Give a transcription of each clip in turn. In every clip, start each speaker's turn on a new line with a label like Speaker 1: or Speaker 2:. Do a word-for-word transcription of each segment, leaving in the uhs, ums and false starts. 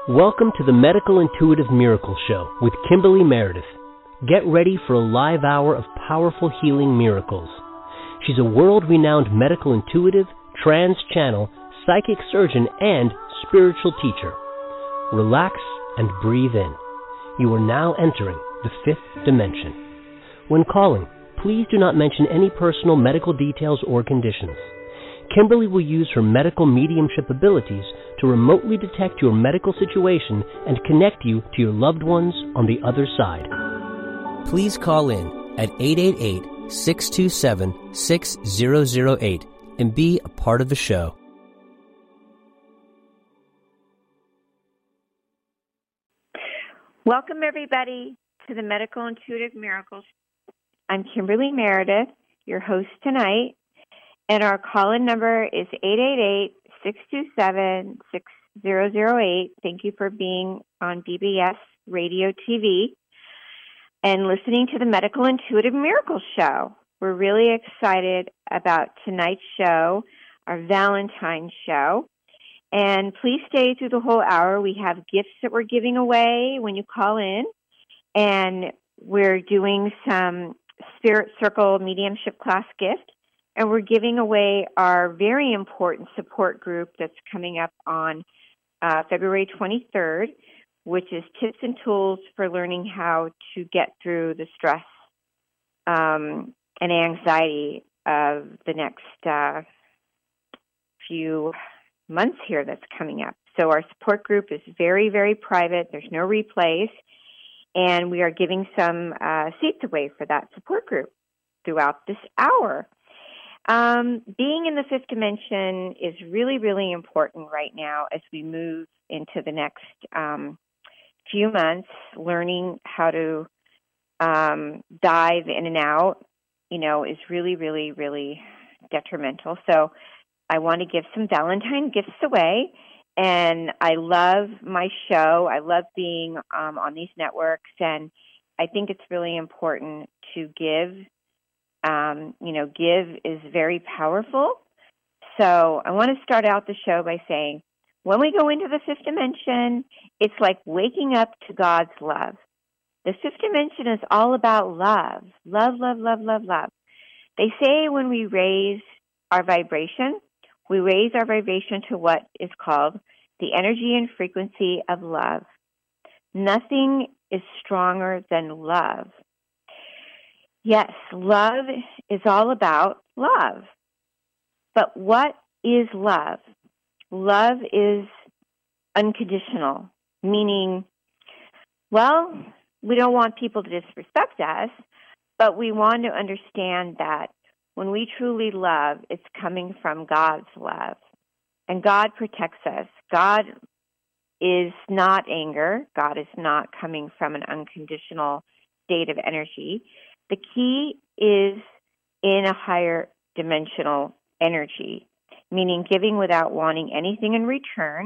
Speaker 1: Welcome to the Medical Intuitive Miracle Show with Kimberly Meredith. Get ready for a live hour of powerful healing miracles. She's a world-renowned medical intuitive, trans-channel, psychic surgeon, and spiritual teacher. Relax and breathe in. You are now entering the fifth dimension. When calling, please do not mention any personal medical details or conditions. Kimberly will use her medical mediumship abilities to remotely detect your medical situation and connect you to your loved ones on the other side. Please call in at eight eight eight, six two seven, six zero zero eight and be a part of the show.
Speaker 2: Welcome, everybody, to the Medical Intuitive Miracles. I'm Kimberly Meredith, your host tonight, and our call-in number is eight eight eight, six two seven, six zero zero eight. Thank you for being on B B S Radio T V and listening to the Medical Intuitive Miracles Show. We're really excited about tonight's show, our Valentine's show. And please stay through the whole hour. We have gifts that we're giving away when you call in. And we're doing some Spirit Circle mediumship class gift. And we're giving away our very important support group that's coming up on uh, February twenty-third, which is tips and tools for learning how to get through the stress um, and anxiety of the next uh, few months here that's coming up. So our support group is very, very private. There's no replays. And we are giving some uh, seats away for that support group throughout this hour. Um, being in the fifth dimension is really, really important right now as we move into the next um, few months, learning how to um, dive in and out, you know, is really, really, really detrimental. So I want to give some Valentine gifts away, and I love my show. I love being um, on these networks, and I think it's really important to give. Um, you know, give is very powerful. So I want to start out the show by saying, when we go into the fifth dimension, it's like waking up to God's love. The fifth dimension is all about love, love, love, love, love, love. They say when we raise our vibration, we raise our vibration to what is called the energy and frequency of love. Nothing is stronger than love. Yes, love is all about love. But what is love? Love is unconditional, meaning, well, we don't want people to disrespect us, but we want to understand that when we truly love, it's coming from God's love. And God protects us. God is not anger. God is not coming from an unconditional state of energy. The key is in a higher dimensional energy, meaning giving without wanting anything in return.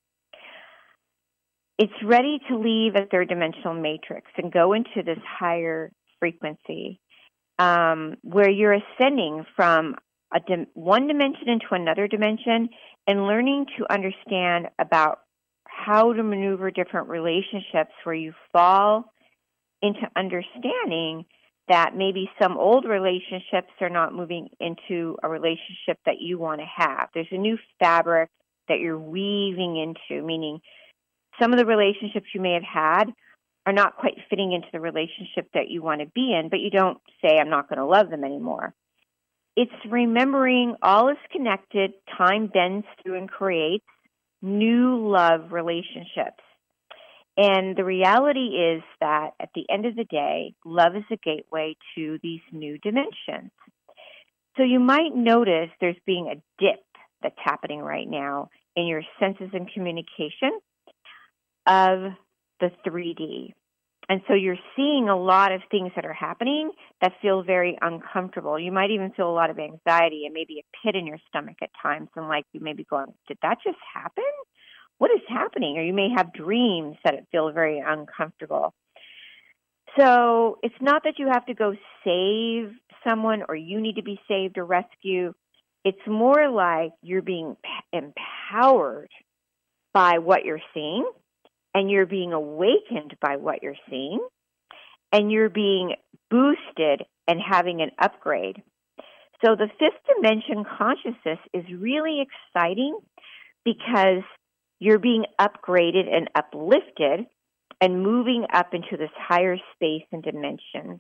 Speaker 2: It's ready to leave a third dimensional matrix and go into this higher frequency um, where you're ascending from a dim- one dimension into another dimension and learning to understand about how to maneuver different relationships where you fall into understanding that maybe some old relationships are not moving into a relationship that you want to have. There's a new fabric that you're weaving into, meaning some of the relationships you may have had are not quite fitting into the relationship that you want to be in, but you don't say, I'm not going to love them anymore. It's remembering all is connected, time bends through and creates new love relationships. And the reality is that at the end of the day, love is a gateway to these new dimensions. So you might notice there's being a dip that's happening right now in your senses and communication of the three D. And so you're seeing a lot of things that are happening that feel very uncomfortable. You might even feel a lot of anxiety and maybe a pit in your stomach at times, and like you may be going, did that just happen? What is happening? Or you may have dreams that feel very uncomfortable. So it's not that you have to go save someone or you need to be saved or rescued. It's more like you're being empowered by what you're seeing and you're being awakened by what you're seeing, and you're being boosted and having an upgrade. So the fifth dimension consciousness is really exciting because you're being upgraded and uplifted and moving up into this higher space and dimension.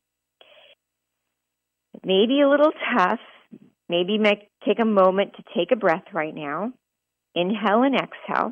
Speaker 2: It may be a little tough. Maybe make, take a moment to take a breath right now. Inhale and exhale.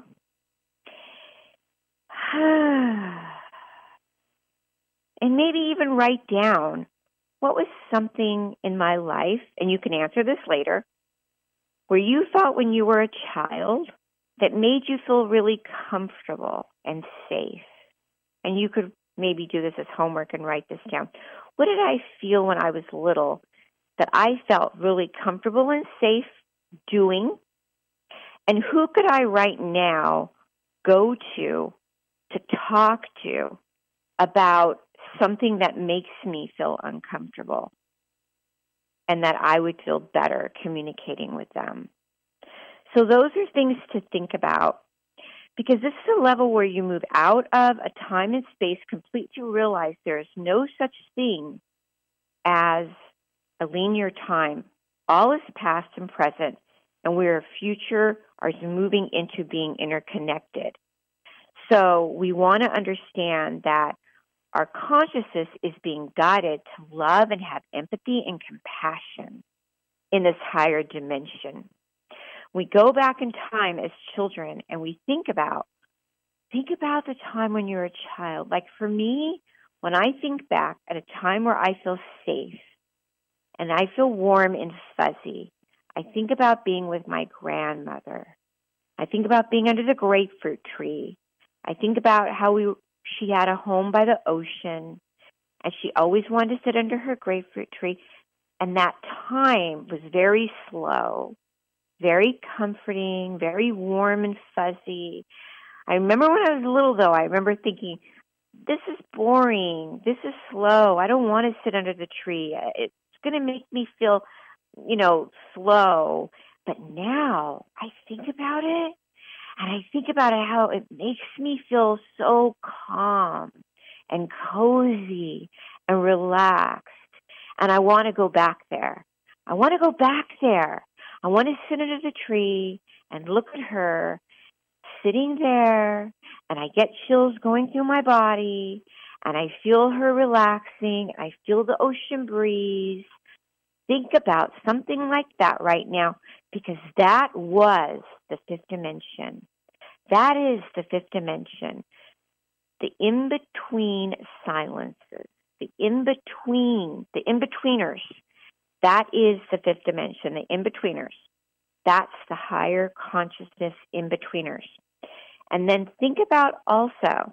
Speaker 2: And maybe even write down, what was something in my life, and you can answer this later, where you felt when you were a child that made you feel really comfortable and safe. And you could maybe do this as homework and write this down. What did I feel when I was little that I felt really comfortable and safe doing? And who could I right now go to to talk to about something that makes me feel uncomfortable and that I would feel better communicating with them? So those are things to think about, because this is a level where you move out of a time and space complete to realize there is no such thing as a linear time. All is past and present, and we are future are moving into being interconnected. So we want to understand that our consciousness is being guided to love and have empathy and compassion in this higher dimension. We go back in time as children and we think about, think about the time when you were a child. Like for me, when I think back at a time where I feel safe and I feel warm and fuzzy, I think about being with my grandmother. I think about being under the grapefruit tree. I think about how we she had a home by the ocean, and she always wanted to sit under her grapefruit tree. And that time was very slow, very comforting, very warm and fuzzy. I remember when I was little, though, I remember thinking, this is boring. This is slow. I don't want to sit under the tree. It's going to make me feel, you know, slow. But now I think about it, and I think about it, how it makes me feel so calm and cozy and relaxed. And I want to go back there. I want to go back there. I want to sit under the tree and look at her sitting there, and I get chills going through my body, and I feel her relaxing. I feel the ocean breeze. Think about something like that right now, because that was the fifth dimension. That is the fifth dimension. The in-between silences, the in-between, the in-betweeners. That is the fifth dimension, the in-betweeners. That's the higher consciousness in-betweeners. And then think about also,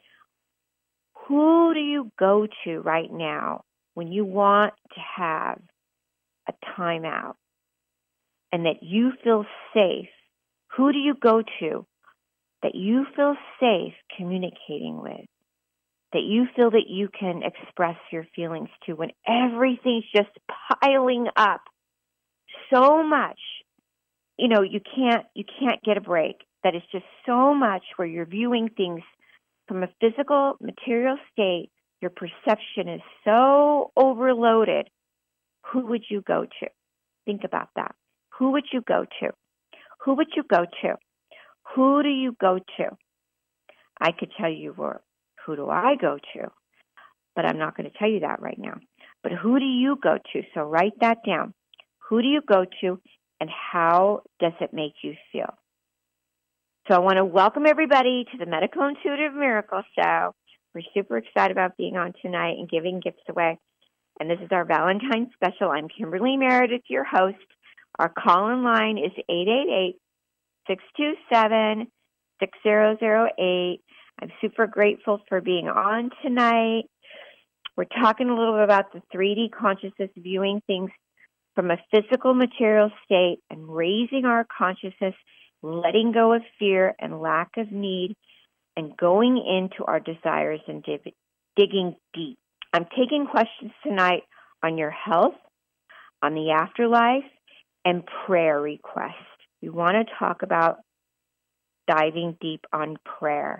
Speaker 2: who do you go to right now when you want to have a timeout and that you feel safe? Who do you go to that you feel safe communicating with, that you feel that you can express your feelings to when everything's just piling up so much? You know, you can't you can't get a break. That is just so much where you're viewing things from a physical, material state. Your perception is so overloaded. Who would you go to? Think about that. Who would you go to? Who would you go to? Who do you go to? I could tell you, well, who do I go to? But I'm not going to tell you that right now. But who do you go to? So write that down. Who do you go to, and how does it make you feel? So I want to welcome everybody to the Medical Intuitive Miracle Show. We're super excited about being on tonight and giving gifts away. And this is our Valentine's special. I'm Kimberly Meredith, your host. Our call-in line is eight eight eight, six two seven, six zero zero eight. I'm super grateful for being on tonight. We're talking a little bit about the three D consciousness, viewing things from a physical material state and raising our consciousness, letting go of fear and lack of need, and going into our desires and dig- digging deep. I'm taking questions tonight on your health, on the afterlife, and prayer requests. We want to talk about diving deep on prayer.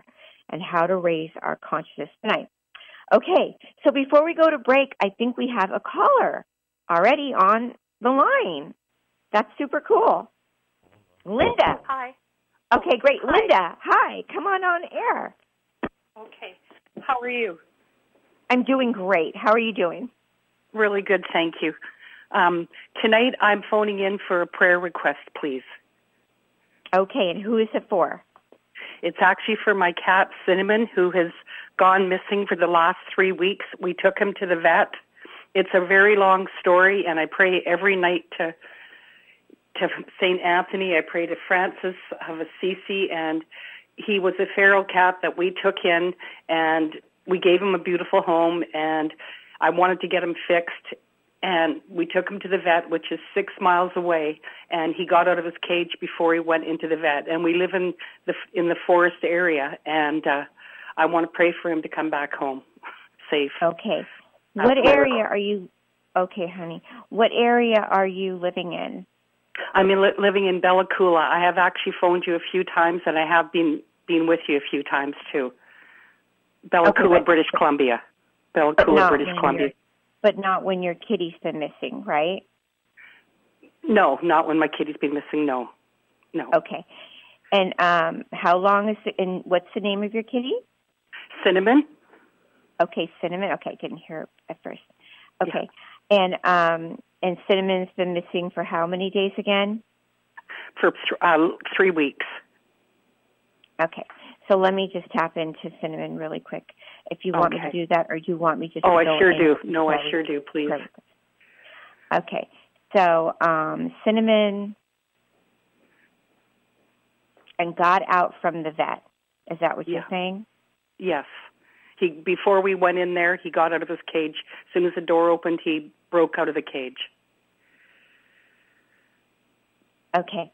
Speaker 2: and how to raise our consciousness tonight. Okay, so before we go to break, I think we have a caller already on the line. That's super cool. Linda.
Speaker 3: Hi.
Speaker 2: Okay, great.
Speaker 3: Hi.
Speaker 2: Linda, hi. Come on on air.
Speaker 3: Okay. How are you?
Speaker 2: I'm doing great. How are you doing?
Speaker 3: Really good, thank you. Um, tonight I'm phoning in for a prayer request, please.
Speaker 2: Okay, and who is it for?
Speaker 3: It's actually for my cat, Cinnamon, who has gone missing for the last three weeks. We took him to the vet. It's a very long story, and I pray every night to to Saint Anthony. I pray to Francis of Assisi, and he was a feral cat that we took in, and we gave him a beautiful home, and I wanted to get him fixed, and we took him to the vet, which is six miles away, and he got out of his cage before he went into the vet, and we live in the in the forest area, and uh, I want to pray for him to come back home safe.
Speaker 2: Okay. What area are you, okay, honey, what area are you living in?
Speaker 3: I'm in, li- living in Bella Coola. I have actually phoned you a few times, and I have been, been with you a few times, too. Bella
Speaker 2: Okay,
Speaker 3: Coola,
Speaker 2: but-
Speaker 3: British Columbia. Bella
Speaker 2: But
Speaker 3: Coola,
Speaker 2: not
Speaker 3: British
Speaker 2: when
Speaker 3: Columbia.
Speaker 2: you're- But not when your kitty's been missing, right?
Speaker 3: No, not when my kitty's been missing, no. No.
Speaker 2: Okay. And um, how long is it, and what's the name of your kitty?
Speaker 3: Cinnamon?
Speaker 2: Okay, Cinnamon. Okay, I didn't hear it at first. Okay. Yeah. And um, and Cinnamon's been missing for how many days again?
Speaker 3: For th- uh, three weeks.
Speaker 2: Okay. So let me just tap into Cinnamon really quick. If you want
Speaker 3: Okay.
Speaker 2: me to do that, or do you want me just
Speaker 3: Oh,
Speaker 2: to
Speaker 3: I
Speaker 2: go
Speaker 3: sure
Speaker 2: in
Speaker 3: do.
Speaker 2: and
Speaker 3: No, I
Speaker 2: play?
Speaker 3: sure do, please.
Speaker 2: Okay. So um, Cinnamon and got out from the vet. Is that what
Speaker 3: Yeah.
Speaker 2: you're saying?
Speaker 3: Yes. He Before we went in there, he got out of his cage. As soon as the door opened, he broke out of the cage.
Speaker 2: Okay.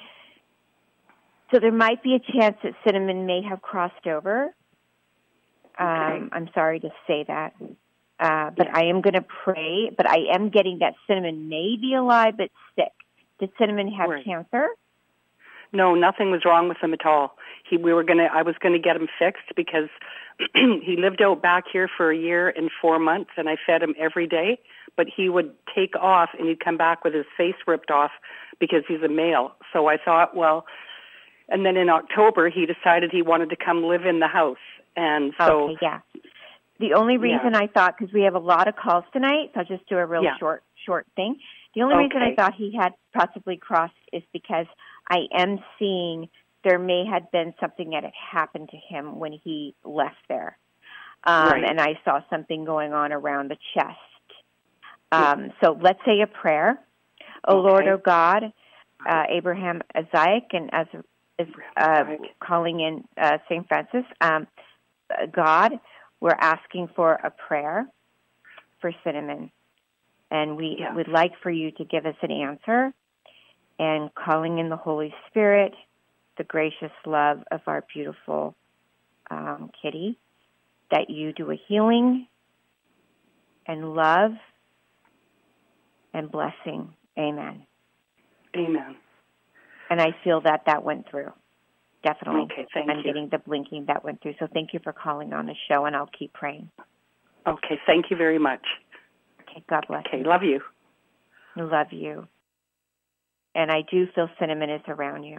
Speaker 2: So there might be a chance that Cinnamon may have crossed over. Um,
Speaker 3: Okay.
Speaker 2: I'm sorry to say that. Uh, but
Speaker 3: Yeah.
Speaker 2: I am going to pray, but I am getting that Cinnamon may be alive but sick. Did Cinnamon have
Speaker 3: Right.
Speaker 2: cancer?
Speaker 3: No, nothing was wrong with him at all. He, we were gonna, I was gonna get him fixed because he lived out back here for a year and four months, and I fed him every day. But he would take off, and he'd come back with his face ripped off because he's a male. So I thought, well, and then in October he decided he wanted to come live in the house, and so
Speaker 2: Okay, yeah. The only reason
Speaker 3: Yeah.
Speaker 2: I thought, because we have a lot of calls tonight, so I'll just do a real
Speaker 3: Yeah.
Speaker 2: short, short thing. The only reason I
Speaker 3: Okay.
Speaker 2: thought he had possibly crossed is because I am seeing there may have been something that had happened to him when he left there. Um,
Speaker 3: Right.
Speaker 2: And I saw something going on around the chest. Um, so let's say a prayer. O Lord,
Speaker 3: Okay.
Speaker 2: O God, uh, Abraham Isaac, and as is uh,
Speaker 3: Isaac.
Speaker 2: calling in uh, Saint Francis, um, uh, God, we're asking for a prayer for Cinnamon. And we
Speaker 3: Yeah.
Speaker 2: would like for you to give us an answer, and calling in the Holy Spirit, the gracious love of our beautiful um, kitty, that you do a healing and love and blessing. Amen.
Speaker 3: Amen.
Speaker 2: And I feel that that went through. Definitely.
Speaker 3: Okay, thank
Speaker 2: I'm
Speaker 3: you.
Speaker 2: getting the blinking that went through. So thank you for calling on the show, and I'll keep praying.
Speaker 3: Okay, thank you very much.
Speaker 2: Okay, God bless
Speaker 3: Okay,
Speaker 2: you.
Speaker 3: love you.
Speaker 2: Love you. And I do feel Cinnamon is around you.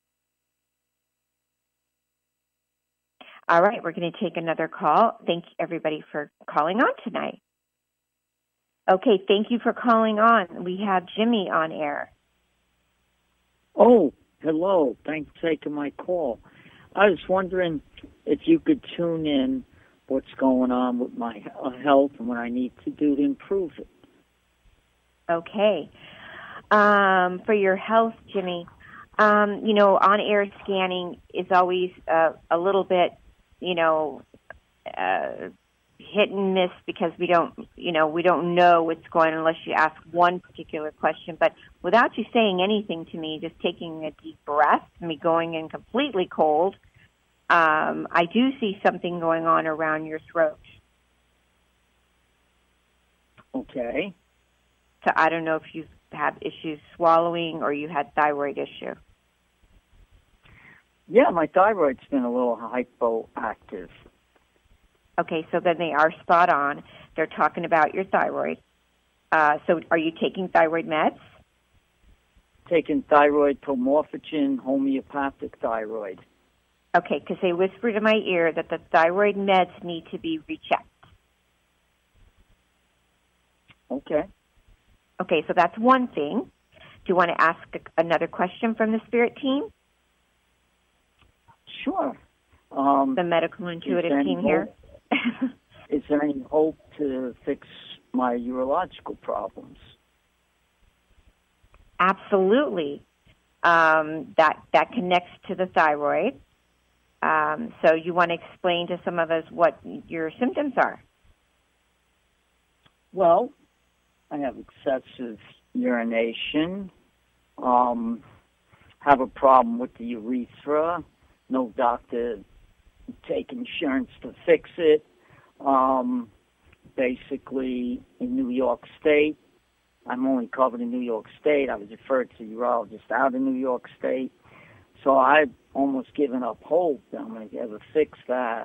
Speaker 2: All right, we're going to take another call. Thank you, everybody, for calling on tonight. Okay, thank you for calling on. We have Jimmy on air.
Speaker 4: Oh, hello. Thanks for taking my call. I was wondering if you could tune in what's going on with my uh, health and what I need to do to improve it.
Speaker 2: Okay. Um, for your health, Jimmy, um, you know, on-air scanning is always uh, a little bit, you know, uh, hit and miss because we don't, you know, we don't know what's going on unless you ask one particular question. But without you saying anything to me, just taking a deep breath, me going in completely cold, um, I do see something going on around your throat.
Speaker 4: Okay.
Speaker 2: So I don't know if you have issues swallowing or you had thyroid issue.
Speaker 4: Yeah, my thyroid's been a little hypoactive.
Speaker 2: Okay, so then they are spot on. They're talking about your thyroid. Uh, so are you taking thyroid meds?
Speaker 4: Taking thyroid, promorphogen, homeopathic thyroid.
Speaker 2: Okay, because they whispered in my ear that the thyroid meds need to be rechecked.
Speaker 4: Okay.
Speaker 2: Okay, so that's one thing. Do you want to ask another question from the spirit team?
Speaker 4: Sure. Um,
Speaker 2: the medical intuitive team
Speaker 4: hope,
Speaker 2: here.
Speaker 4: Is there any hope to fix my urological problems?
Speaker 2: Absolutely. Um, that that connects to the thyroid. Um, so you want to explain to some of us what your symptoms are?
Speaker 4: Well, I have excessive urination, um, have a problem with the urethra, no doctor take insurance to fix it, um, basically in New York State. I'm only covered in New York State. I was referred to a urologist out of New York State. So I've almost given up hope that I'm going to ever fix that.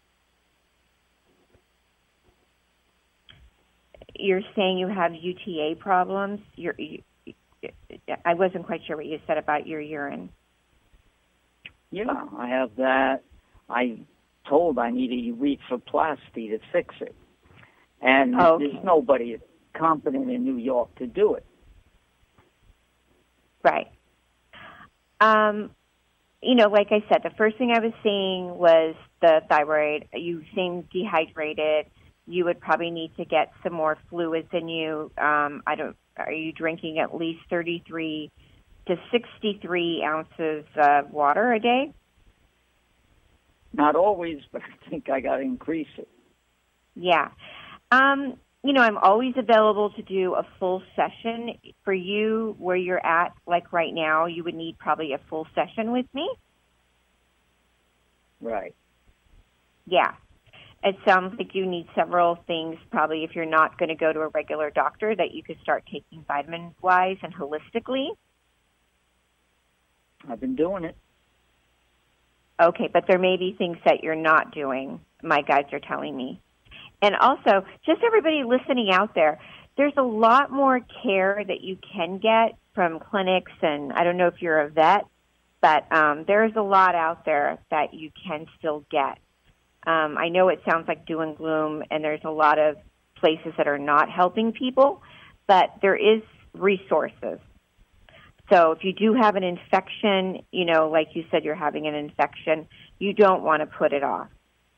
Speaker 2: You're saying you have U T A problems? You're, you, I wasn't quite sure what you said about your urine.
Speaker 4: Yeah, I have that. I told I need a urethroplasty to fix it. And
Speaker 2: okay.
Speaker 4: There's nobody competent in New York to do it.
Speaker 2: Right. Um, you know, like I said, the first thing I was seeing was the thyroid. You seem dehydrated. You would probably need to get some more fluids in you. Um, I don't. Are you drinking at least thirty-three to sixty-three ounces of water a day?
Speaker 4: Not always, but I think I got to increase it.
Speaker 2: Yeah. Um, you know, I'm always available to do a full session. For you, where you're at, like right now, you would need probably a full session with me.
Speaker 4: Right.
Speaker 2: Yeah. It sounds like you need several things, probably if you're not going to go to a regular doctor, that you could start taking vitamin-wise and holistically.
Speaker 4: I've been doing it.
Speaker 2: Okay, but there may be things that you're not doing, my guides are telling me. And also, just everybody listening out there, there's a lot more care that you can get from clinics, and I don't know if you're a vet, but um, there's a lot out there that you can still get. Um, I know it sounds like doom and gloom, and there's a lot of places that are not helping people, but there is resources. So if you do have an infection, you know, like you said, you're having an infection, you don't want to put it off.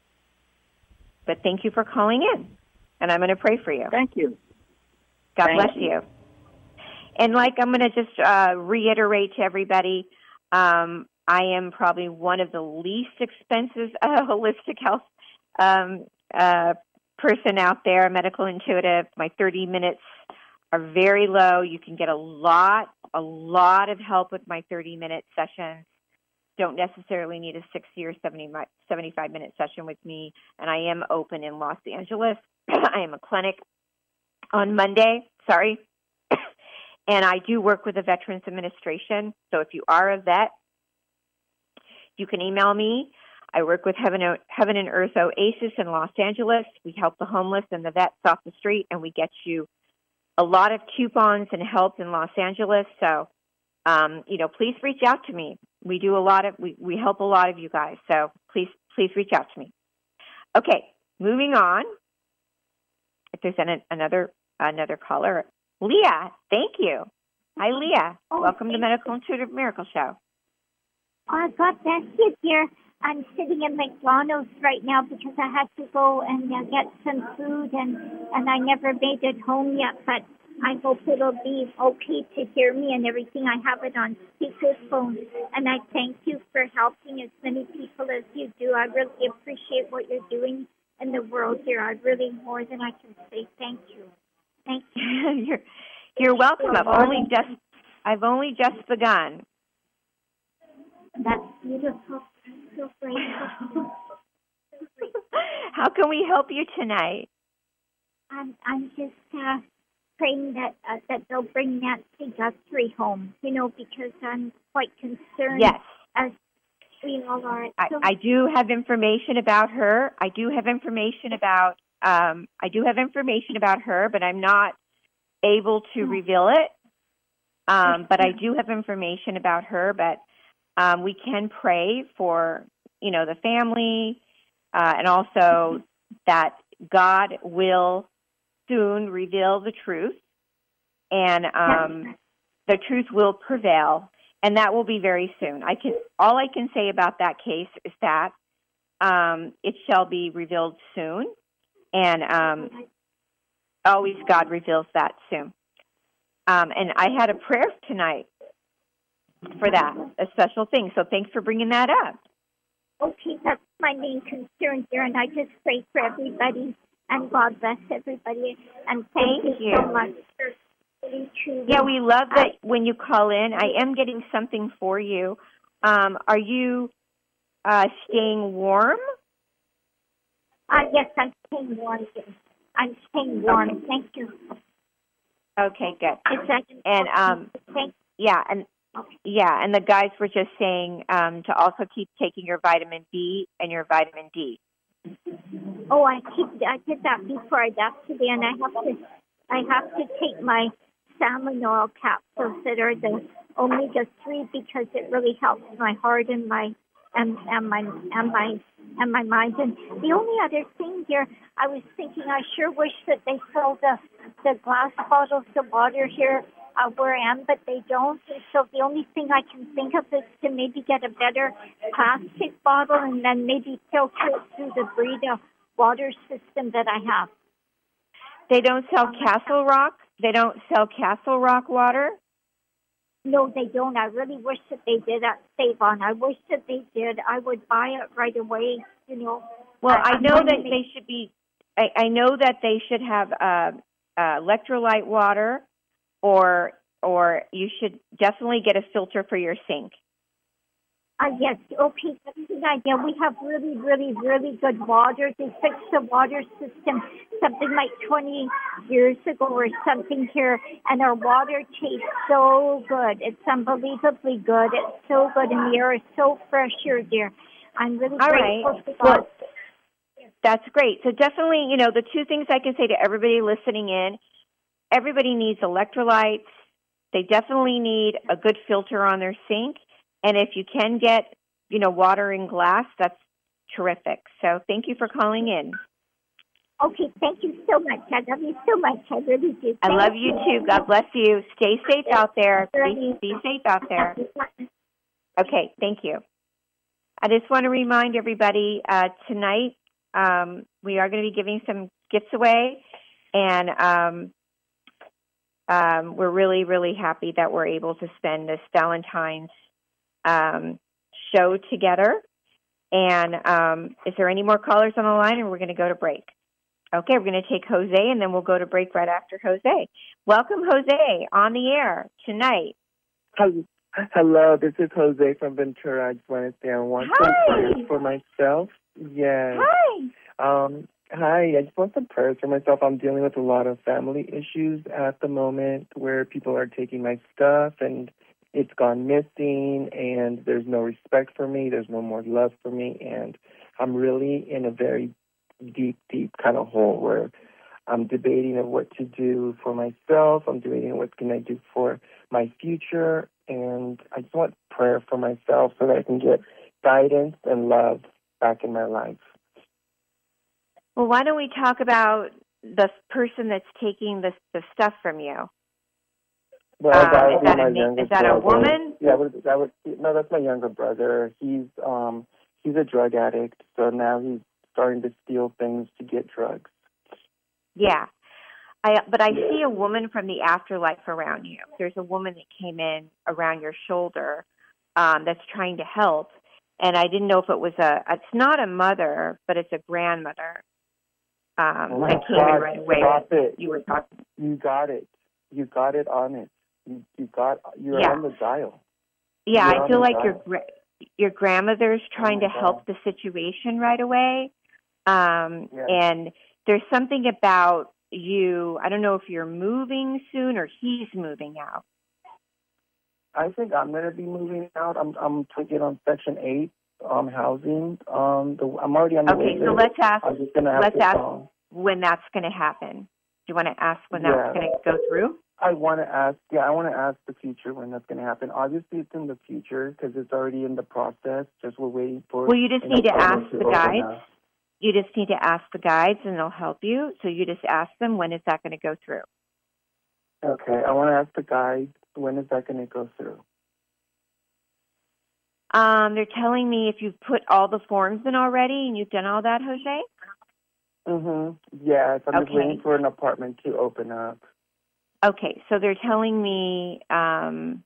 Speaker 2: But thank you for calling in, and I'm going to pray for you.
Speaker 4: Thank you.
Speaker 2: God
Speaker 4: Thank
Speaker 2: bless you. you. And like I'm going to just uh, reiterate to everybody, um, I am probably one of the least expensive uh, holistic health um, uh, person out there, medical intuitive. My thirty minutes are very low. You can get a lot, a lot of help with my thirty-minute sessions. Don't necessarily need a sixty or seventy-five minute session with me. And I am open in Los Angeles. I am a clinic on Monday. Sorry. And I do work with the Veterans Administration. So if you are a vet, you can email me. I work with Heaven, Heaven and Earth Oasis in Los Angeles. We help the homeless and the vets off the street, and we get you a lot of coupons and help in Los Angeles. So, um, you know, please reach out to me. We do a lot of, we, we help a lot of you guys. So please, please reach out to me. Okay, moving on. If there's an, another, another caller, Leah, thank you. Hi, Leah.
Speaker 5: Oh,
Speaker 2: welcome to Medical Intuitive Miracle Show.
Speaker 5: Oh, God bless you, dear. I'm sitting in McDonald's right now because I had to go and uh, get some food, and, and I never made it home yet, but I hope it'll be okay to hear me and everything. I have it on speakerphone, and I thank you for helping as many people as you do. I really appreciate what you're doing in the world here. I really, more than I can say, thank you. Thank you.
Speaker 2: you're, you're welcome. I've only just, I've only just begun.
Speaker 5: That's beautiful. So grateful.
Speaker 2: How can we help you tonight?
Speaker 5: I'm I'm just uh, praying that uh, that they'll bring Nancy Guthrie home. You know, because I'm quite concerned.
Speaker 2: Yes.
Speaker 5: As We all are.
Speaker 2: I,
Speaker 5: So,
Speaker 2: I do have information about her. I do have information about um, I do have information about her, but I'm not able to reveal it. Um, but I do have information about her. But um, we can pray for you know the family, uh, and also that God will soon reveal the truth, and um, the truth will prevail. And that will be very soon. I can all I can say about that case is that um, it shall be revealed soon, and um, always God reveals that soon. Um, and I had a prayer tonight for that, a special thing. So thanks for bringing that up.
Speaker 5: okay, that's my main concern here, and I just pray for everybody, and God bless everybody, and thank,
Speaker 2: Thank
Speaker 5: you,
Speaker 2: you.
Speaker 5: so much for really, truly.
Speaker 2: Yeah, we love that when you call in. I am getting something for you. Um, are you uh, staying warm?
Speaker 5: Uh, yes, I'm staying warm. I'm staying warm.
Speaker 2: Okay.
Speaker 5: Thank you.
Speaker 2: Okay, good.
Speaker 5: Is that
Speaker 2: And um,
Speaker 5: Thank
Speaker 2: yeah, and yeah, and the guys were just saying um, to also keep taking your vitamin B and your vitamin D.
Speaker 5: Oh, I keep. I did that before I left today, and I have to. I have to take my salmon oil capsules that are the omega three because it really helps my heart and my and and my and my and my mind. And the only other thing here, I was thinking, I sure wish that they fill the the glass bottles of water here uh, where I am, but they don't. So the only thing I can think of is to maybe get a better plastic bottle and then maybe filter it through the Brita water system that I have.
Speaker 2: They don't sell Castle Rock. They don't sell Castle Rock water.
Speaker 5: No, they don't. I really wish that they did at Save-On. I wish that they did. I would buy it right away, you know.
Speaker 2: Well,
Speaker 5: I,
Speaker 2: I know that they should be, I, I know that they should have uh, uh, electrolyte water, or or you should definitely get a filter for your sink.
Speaker 5: Uh, yes, okay, that's a good idea. We have really, really, really good water. They fixed the water system something like twenty years ago or something here, and our water tastes so good. It's unbelievably good. It's so good, and the air is so fresh here, dear. I'm really
Speaker 2: All
Speaker 5: grateful
Speaker 2: right.
Speaker 5: to God.
Speaker 2: Well, that's great. So definitely, you know, the two things I can say to everybody listening in, everybody needs electrolytes. They definitely need a good filter on their sink. And if you can get, you know, water in glass, that's terrific. So thank you for calling in.
Speaker 5: Okay, thank you so much. I love you so much. I really do.
Speaker 2: I
Speaker 5: Thank
Speaker 2: love you too. God bless you. Stay safe out there. Be, be safe out there. Okay, thank you. I just want to remind everybody uh, tonight um, we are going to be giving some gifts away, and um, um, we're really, really happy that we're able to spend this Valentine's um, show together. And um, is there any more callers on the line, or we're going to go to break? Okay, we're going to take Jose, and then we'll go to break right after Jose. Welcome, Jose, on the air tonight.
Speaker 6: Hello, this is Jose from Ventura. I just want to say I want some prayers for myself. Yes.
Speaker 2: Hi.
Speaker 6: Um, hi, I just want some prayers for myself. I'm dealing with a lot of family issues at the moment where people are taking my stuff and it's gone missing, and there's no respect for me. There's no more love for me, and I'm really in a very deep, deep kind of hole where I'm debating of what to do for myself. I'm debating what can I do for my future, and I just want prayer for myself so that I can get guidance and love back in my life.
Speaker 2: Well, why don't we talk about the person that's taking the, the stuff from you?
Speaker 6: Well,
Speaker 2: um,
Speaker 6: that
Speaker 2: is
Speaker 6: would
Speaker 2: that,
Speaker 6: be my
Speaker 2: a,
Speaker 6: younger
Speaker 2: is that
Speaker 6: brother.
Speaker 2: a woman?
Speaker 6: Yeah, that would, no, that's my younger brother. He's um he's a drug addict, so now he's starting to steal things to get drugs.
Speaker 2: Yeah. I, but I see a woman from the afterlife around you. There's a woman that came in around your shoulder um, that's trying to help. And I didn't know if it was a, it's not a mother, but it's a grandmother um,
Speaker 6: oh
Speaker 2: that came
Speaker 6: God,
Speaker 2: in right away.
Speaker 6: Stop it.
Speaker 2: You were talking.
Speaker 6: You got it. You got it on it. You, you got, you're
Speaker 2: Yeah.
Speaker 6: on the dial.
Speaker 2: Yeah,
Speaker 6: you're
Speaker 2: I feel like
Speaker 6: dial.
Speaker 2: your gra- your grandmother's trying
Speaker 6: oh
Speaker 2: to help
Speaker 6: God.
Speaker 2: the situation right away. Um,
Speaker 6: yes.
Speaker 2: And there's something about you, I don't know if you're moving soon or he's moving out.
Speaker 6: I think I'm going to be moving out. I'm I'm taking on Section eight, um, housing. Um, the, I'm already on the
Speaker 2: Okay,
Speaker 6: wait
Speaker 2: so
Speaker 6: list.
Speaker 2: let's ask.
Speaker 6: I'm just gonna have
Speaker 2: let's
Speaker 6: to
Speaker 2: ask
Speaker 6: call.
Speaker 2: when that's going to happen. Do you want to ask when
Speaker 6: Yeah.
Speaker 2: that's going to go through?
Speaker 6: I want to ask, yeah, I want to ask the future when that's going to happen. Obviously, it's in the future because it's already in the process. Just we're waiting for.
Speaker 2: Well, you just need to ask
Speaker 6: to
Speaker 2: the
Speaker 6: open
Speaker 2: guides.
Speaker 6: up.
Speaker 2: You just need to ask the guides, and they'll help you. So you just ask them, when is that going to go through?
Speaker 6: Okay, I want to ask the guides, when is that going to go through?
Speaker 2: Um, they're telling me if you've put all the forms in already and you've done all that, Jose.
Speaker 6: Mm-hmm. Yes, I'm just
Speaker 2: Okay.
Speaker 6: waiting for an apartment to open up.
Speaker 2: Okay, so they're telling me um,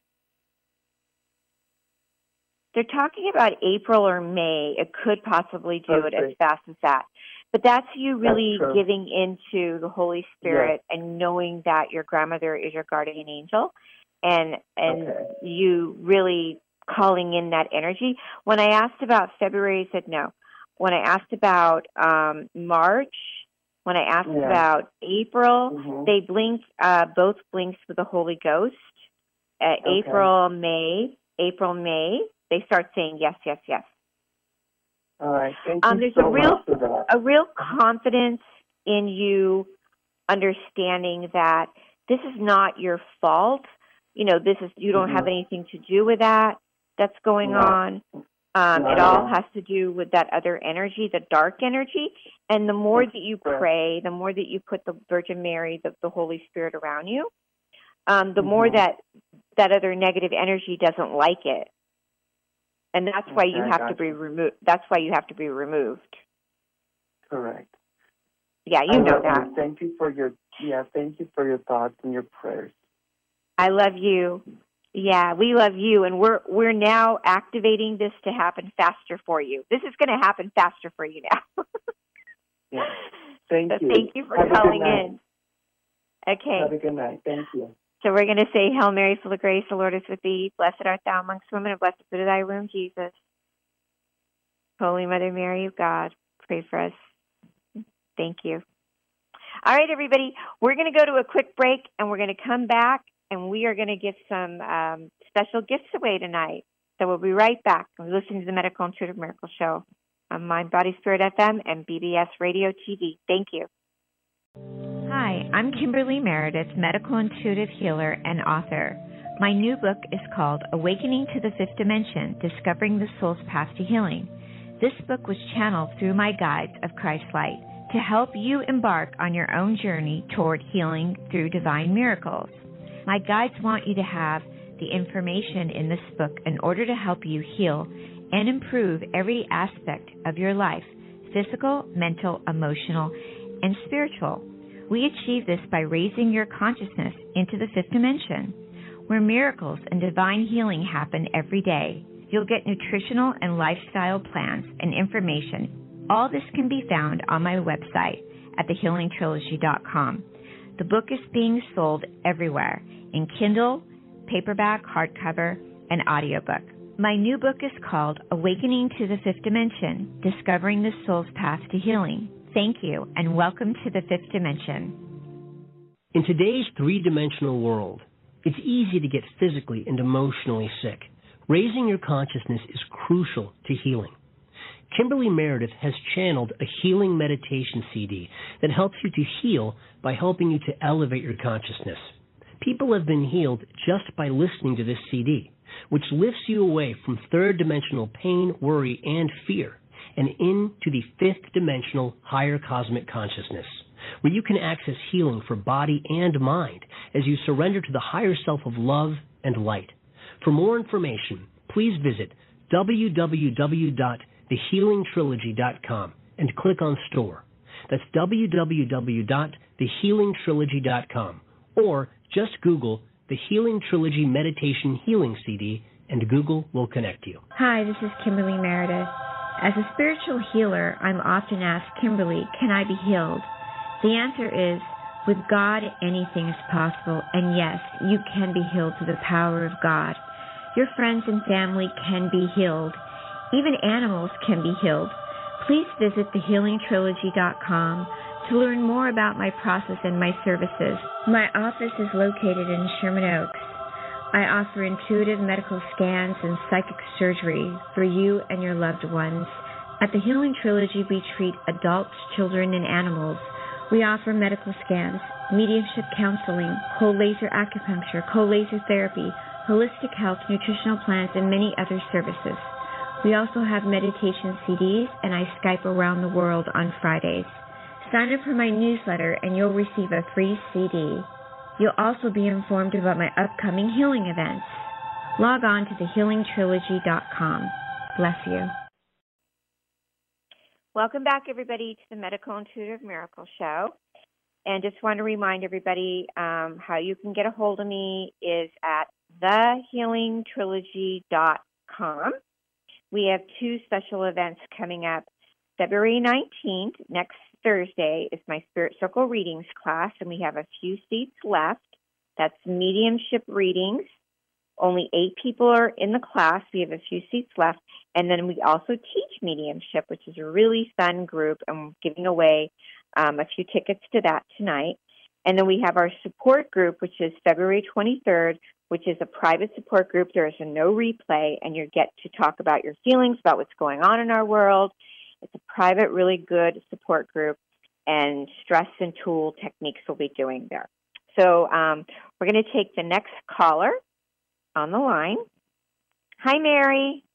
Speaker 2: they're talking about April or May. It could possibly do it
Speaker 6: Okay.
Speaker 2: as fast as that. But that's you really
Speaker 6: That's true.
Speaker 2: giving into the Holy Spirit and knowing that your grandmother is your guardian angel, and and
Speaker 6: Okay.
Speaker 2: you really calling in that energy. When I asked about February, he said no. When I asked about um, March, when I asked
Speaker 6: Yeah.
Speaker 2: about April,
Speaker 6: Mhm.
Speaker 2: they blinked, uh, both blinks with the Holy Ghost. Uh,
Speaker 6: Okay.
Speaker 2: April, May, April, May, they start saying yes, yes, yes.
Speaker 6: All right, thank
Speaker 2: Um,
Speaker 6: you
Speaker 2: there's
Speaker 6: so
Speaker 2: a real,
Speaker 6: much for that.
Speaker 2: a real confidence in you understanding that this is not your fault. You know, this is, you don't
Speaker 6: Mhm.
Speaker 2: have anything to do with that that's going
Speaker 6: No.
Speaker 2: on. Um,
Speaker 6: No,
Speaker 2: it
Speaker 6: no.
Speaker 2: all has to do with that other energy, the dark energy. And the more
Speaker 6: That's
Speaker 2: that you
Speaker 6: correct.
Speaker 2: pray, the more that you put the Virgin Mary, the, the Holy Spirit around you, um, the more
Speaker 6: Mhm.
Speaker 2: that that other negative energy doesn't like it. And that's why you
Speaker 6: Okay,
Speaker 2: have to be
Speaker 6: gotcha.
Speaker 2: removed. That's why you have to be removed.
Speaker 6: Correct.
Speaker 2: Yeah,
Speaker 6: I
Speaker 2: you know
Speaker 6: love
Speaker 2: that.
Speaker 6: you. Thank you for your yeah. Thank you for your thoughts and your prayers.
Speaker 2: I love you. Yeah, we love you, and we're we're now activating this to happen faster for you. This is going to happen faster for you now.
Speaker 6: Yeah. Thank
Speaker 2: so
Speaker 6: you.
Speaker 2: thank you for
Speaker 6: Have a good
Speaker 2: calling
Speaker 6: night.
Speaker 2: in. Okay.
Speaker 6: Have a good night. Thank you.
Speaker 2: So we're going to say, Hail Mary, full of grace, the Lord is with thee. Blessed art thou amongst women, and blessed is the fruit of thy womb, Jesus. Holy Mother Mary of God, pray for us. Thank you. All right, everybody, we're going to go to a quick break, and we're going to come back, and we are going to give some um, special gifts away tonight. So we'll be right back. We're listening to the Medical Intuitive Miracle Show on Mind, Body, Spirit F M and B B S Radio T V. Thank you. Hi, I'm Kimberly Meredith, medical intuitive healer and author. My new book is called Awakening to the Fifth Dimension, Discovering the Soul's Path to Healing. This book was channeled through my guides of Christ Light to help you embark on your own journey toward healing through divine miracles. My guides want you to have the information in this book in order to help you heal and improve every aspect of your life, physical, mental, emotional, and spiritual. We achieve this by raising your consciousness into the fifth dimension, where miracles and divine healing happen every day. You'll get nutritional and lifestyle plans and information. All this can be found on my website at the healing trilogy dot com. The book is being sold everywhere in Kindle, paperback, hardcover, and audiobook. My new book is called Awakening to the Fifth Dimension, Discovering the Soul's Path to Healing. Thank you, and welcome to the Fifth Dimension.
Speaker 1: In today's three-dimensional world, it's easy to get physically and emotionally sick. Raising your consciousness is crucial to healing. Kimberly Meredith has channeled a healing meditation C D that helps you to heal by helping you to elevate your consciousness. People have been healed just by listening to this C D, which lifts you away from third-dimensional pain, worry, and fear, and into the fifth-dimensional higher cosmic consciousness, where you can access healing for body and mind as you surrender to the higher self of love and light. For more information, please visit w w w dot the healing trilogy dot com and click on Store. That's w w w dot the healing trilogy dot com, or just Google the Healing Trilogy Meditation Healing C D, and Google will connect you.
Speaker 2: Hi, this is Kimberly Meredith. As a spiritual healer, I'm often asked, Kimberly, can I be healed? The answer is, with God, anything is possible, and yes, you can be healed through the power of God. Your friends and family can be healed. Even animals can be healed. Please visit the healing trilogy dot com to learn more about my process and my services. My office is located in Sherman Oaks. I offer intuitive medical scans and psychic surgery for you and your loved ones. At the Healing Trilogy, we treat adults, children, and animals. We offer medical scans, mediumship counseling, cold laser acupuncture, cold laser therapy, holistic health, nutritional plans, and many other services. We also have meditation C Ds, and I Skype around the world on Fridays. Sign up for my newsletter, and you'll receive a free C D. You'll also be informed about my upcoming healing events. Log on to the healing trilogy dot com. Bless you. Welcome back, everybody, to the Medical Intuitive Miracle Show. And just want to remind everybody um, how you can get a hold of me is at the healing trilogy dot com. We have two special events coming up. February nineteenth, next Thursday, is my Spirit Circle Readings class, and we have a few seats left. That's mediumship readings. Only eight people are in the class. We have a few seats left. And then we also teach mediumship, which is a really fun group, and we're giving away um, a few tickets to that tonight. And then we have our support group, which is February twenty-third, which is a private support group. There is a no replay, and you get to talk about your feelings, about what's going on in our world. It's a private, really good support group, and stress and tool techniques we'll be doing there. So um, we're going to take the next caller on the line. Hi, Mary.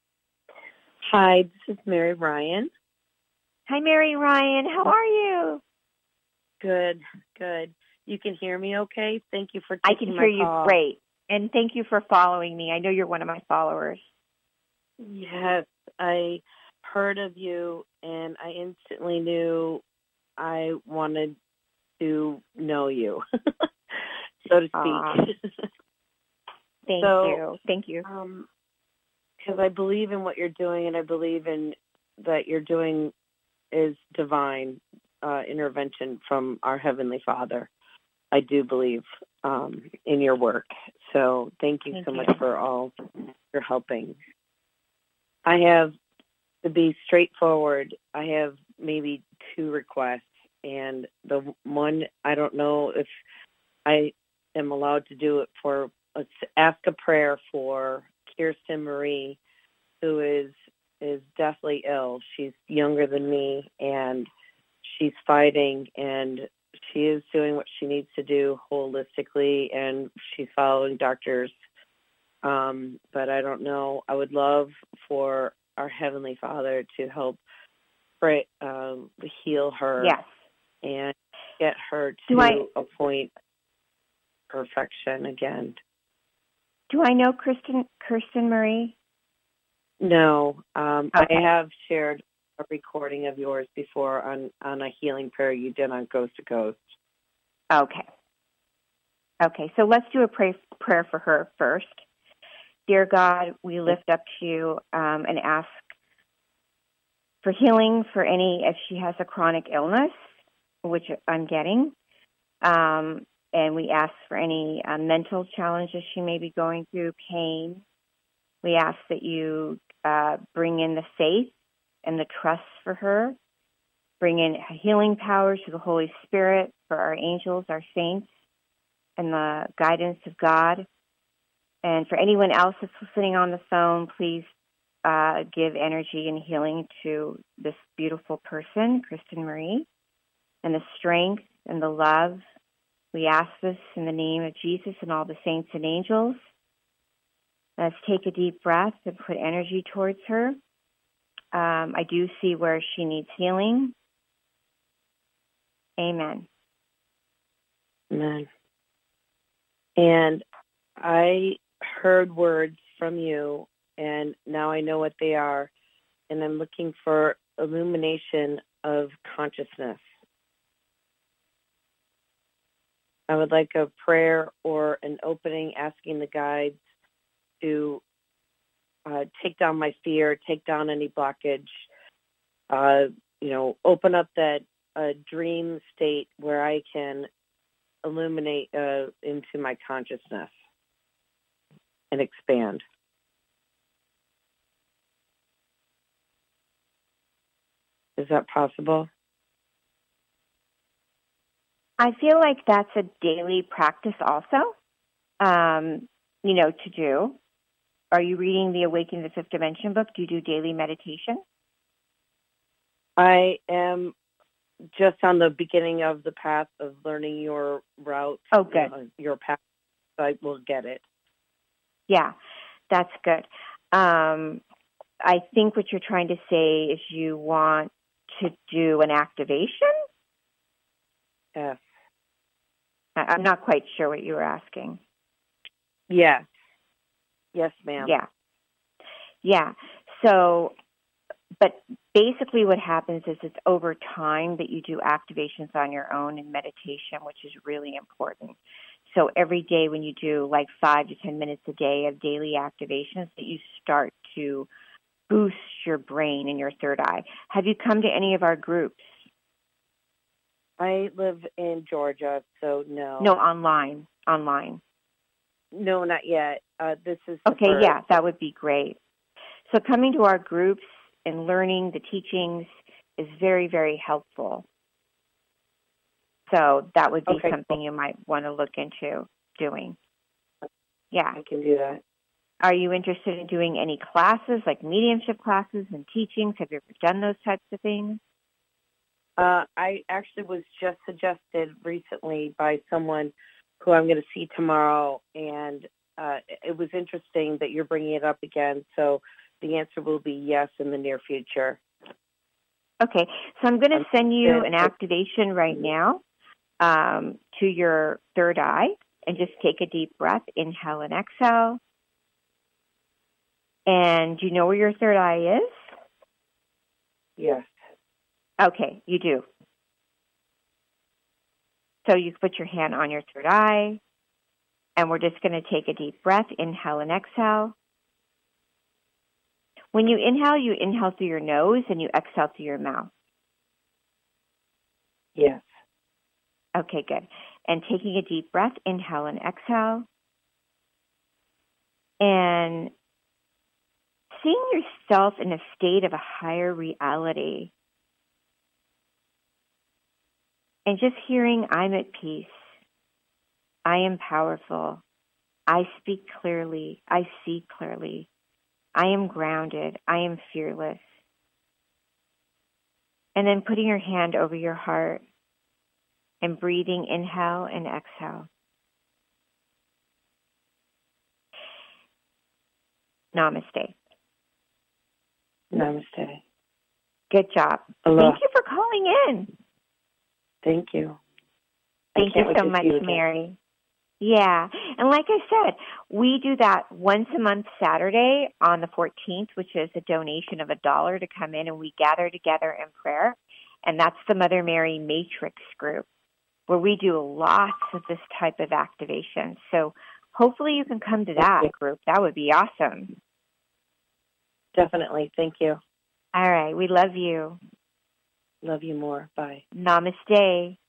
Speaker 7: Hi, this is Mary Ryan.
Speaker 2: Hi, Mary Ryan. How are you?
Speaker 7: Good, good. You can hear me okay? Thank you for
Speaker 2: I
Speaker 7: taking
Speaker 2: can hear
Speaker 7: my call.
Speaker 2: you great. And thank you for following me. I know you're one of my followers.
Speaker 7: Yes, I heard of you, and I instantly knew I wanted to know you, so to speak.
Speaker 2: Thank
Speaker 7: so,
Speaker 2: you. Thank you.
Speaker 7: Um, because I believe in what you're doing, and I believe in that you're doing is divine uh, intervention from our Heavenly Father. I do believe um, in your work. So thank you
Speaker 2: thank
Speaker 7: so
Speaker 2: you.
Speaker 7: much for all your helping. I have, to be straightforward, I have maybe two requests. And the one, I don't know if I am allowed to do it for, let's ask a prayer for Kirsten Marie, who is is deathly ill. She's younger than me, and she's fighting, and she is doing what she needs to do holistically, and she's following doctors. Um, but I don't know. I would love for our Heavenly Father to help pray, um, heal her.
Speaker 2: Yes.
Speaker 7: And get her to
Speaker 2: do I,
Speaker 7: a point of perfection again.
Speaker 2: Do I know Kristen, Kirsten Marie?
Speaker 7: No. Um,
Speaker 2: okay.
Speaker 7: I have shared a recording of yours before on, on a healing prayer you did on Coast to Coast.
Speaker 2: Okay. Okay, so let's do a pray, prayer for her first. Dear God, we lift up to you um, and ask for healing for any, if she has a chronic illness, which I'm getting, um, and we ask for any uh, mental challenges she may be going through, pain. We ask that you uh, bring in the faith and the trust for her, bring in healing powers through the Holy Spirit for our angels, our saints, and the guidance of God. And for anyone else that's listening on the phone, please uh, give energy and healing to this beautiful person, Kristen Marie, and the strength and the love. We ask this in the name of Jesus and all the saints and angels. Let's take a deep breath and put energy towards her. Um, I do see where she needs healing. Amen.
Speaker 7: Amen. And I heard words from you, and now I know what they are, and I'm looking for illumination of consciousness. I would like a prayer or an opening asking the guides to uh, take down my fear, take down any blockage, uh, you know, open up that uh, dream state where I can illuminate uh, into my consciousness and expand. Is that possible?
Speaker 2: I feel like that's a daily practice also. Um, you know, to do. Are you reading the Awakening the Fifth Dimension book? Do you do daily meditation?
Speaker 7: I am just on the beginning of the path of learning your route.
Speaker 2: Oh, good.
Speaker 7: Uh, your path. I will get it.
Speaker 2: Yeah, that's good. Um, I think what you're trying to say is you want to do an activation?
Speaker 7: Yes.
Speaker 2: I- I'm not quite sure what you were asking.
Speaker 7: Yes. Yes, ma'am.
Speaker 2: Yeah. Yeah. So, but basically what happens is it's over time that you do activations on your own in meditation, which is really important. So every day when you do like five to ten minutes a day of daily activations, that you start to boost your brain and your third eye. Have you come to any of our groups?
Speaker 7: I live in Georgia, so no.
Speaker 2: No, online. Online.
Speaker 7: No, not yet. Uh, this is
Speaker 2: Okay,
Speaker 7: first.
Speaker 2: yeah, that would be great. So coming to our groups and learning the teachings is very, very helpful. So that would be
Speaker 7: Okay,
Speaker 2: something
Speaker 7: cool.
Speaker 2: you might want to look into doing. Yeah.
Speaker 7: I can do that.
Speaker 2: Are you interested in doing any classes, like mediumship classes and teachings? Have you ever done those types of things?
Speaker 7: Uh, I actually was just suggested recently by someone who I'm going to see tomorrow, and uh, it was interesting that you're bringing it up again. So the answer will be yes in the near future.
Speaker 2: Okay, so I'm going to send you an activation right now um, to your third eye, and just take a deep breath, inhale and exhale. And do you know where your third eye is?
Speaker 7: Yes.
Speaker 2: Okay, you do. So you put your hand on your third eye, and we're just going to take a deep breath, inhale and exhale. When you inhale, you inhale through your nose, and you exhale through your mouth.
Speaker 7: Yes.
Speaker 2: Okay, good. And taking a deep breath, inhale and exhale. And seeing yourself in a state of a higher reality. And just hearing, I'm at peace. I am powerful. I speak clearly. I see clearly. I am grounded. I am fearless. And then putting your hand over your heart and breathing, inhale and exhale. Namaste.
Speaker 7: Namaste.
Speaker 2: Good job.
Speaker 7: Aloha.
Speaker 2: Thank you for calling in.
Speaker 7: Thank you.
Speaker 2: Thank you so much, Mary. Yeah. And like I said, we do that once a month Saturday on the fourteenth, which is a donation of a dollar to come in, and we gather together in prayer. And that's the Mother Mary Matrix group, where we do lots of this type of activation. So hopefully you can come to that group. That would be awesome.
Speaker 7: Definitely. Thank you.
Speaker 2: All right. We love you.
Speaker 7: Love you more. Bye.
Speaker 2: Namaste.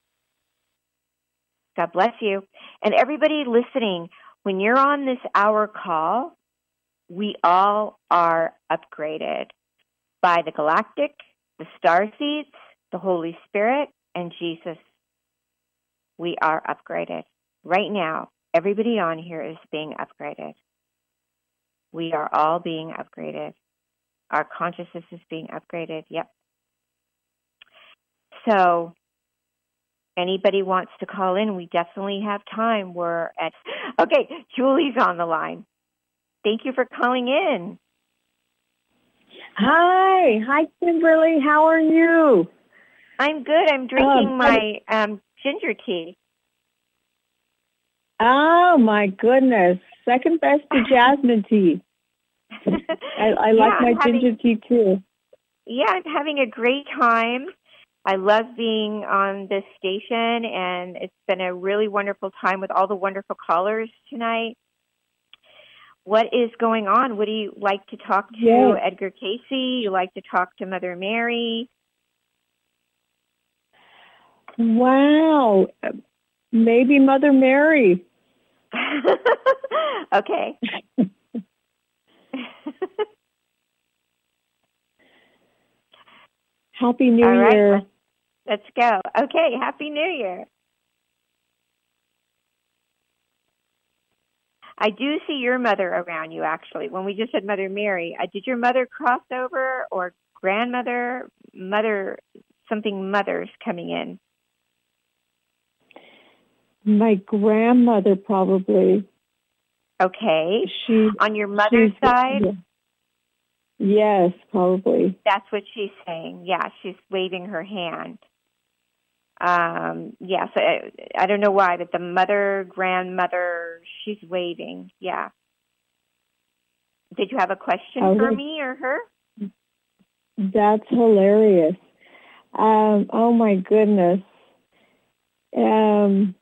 Speaker 2: God bless you. And everybody listening, when you're on this hour call, we all are upgraded by the galactic, the starseeds, the Holy Spirit, and Jesus. We are upgraded. Right now, everybody on here is being upgraded. We are all being upgraded. Our consciousness is being upgraded. Yep. So, anybody wants to call in, we definitely have time. We're at, okay, Julie's on the line. Thank you for calling in.
Speaker 8: Hi. Hi, Kimberly. How are you?
Speaker 2: I'm good. I'm drinking
Speaker 8: um,
Speaker 2: my um, ginger tea.
Speaker 8: Oh, my goodness. Second best to jasmine tea. I, I
Speaker 2: yeah,
Speaker 8: like my
Speaker 2: having,
Speaker 8: ginger tea, too.
Speaker 2: Yeah, I'm having a great time. I love being on this station, and it's been a really wonderful time with all the wonderful callers tonight. What is going on? What do you like to talk to
Speaker 8: yes.
Speaker 2: Edgar Casey? You like to talk to Mother Mary?
Speaker 8: Wow. Maybe Mother Mary.
Speaker 2: Okay.
Speaker 8: Happy New
Speaker 2: All right,
Speaker 8: Year.
Speaker 2: Let's go. Okay, Happy New Year. I do see your mother around you, actually. When we just said Mother Mary, uh, did your mother cross over, or grandmother, mother, something mothers coming in?
Speaker 8: My grandmother, probably.
Speaker 2: Okay.
Speaker 8: She
Speaker 2: on your mother's side?
Speaker 8: Yeah. Yes, probably.
Speaker 2: That's what she's saying. Yeah, she's waving her hand. Um, yes, yeah, so I, I don't know why, but the mother, grandmother, she's waving. Yeah. Did you have a question
Speaker 8: oh,
Speaker 2: for me or her?
Speaker 8: That's hilarious. Um, oh my goodness. Um,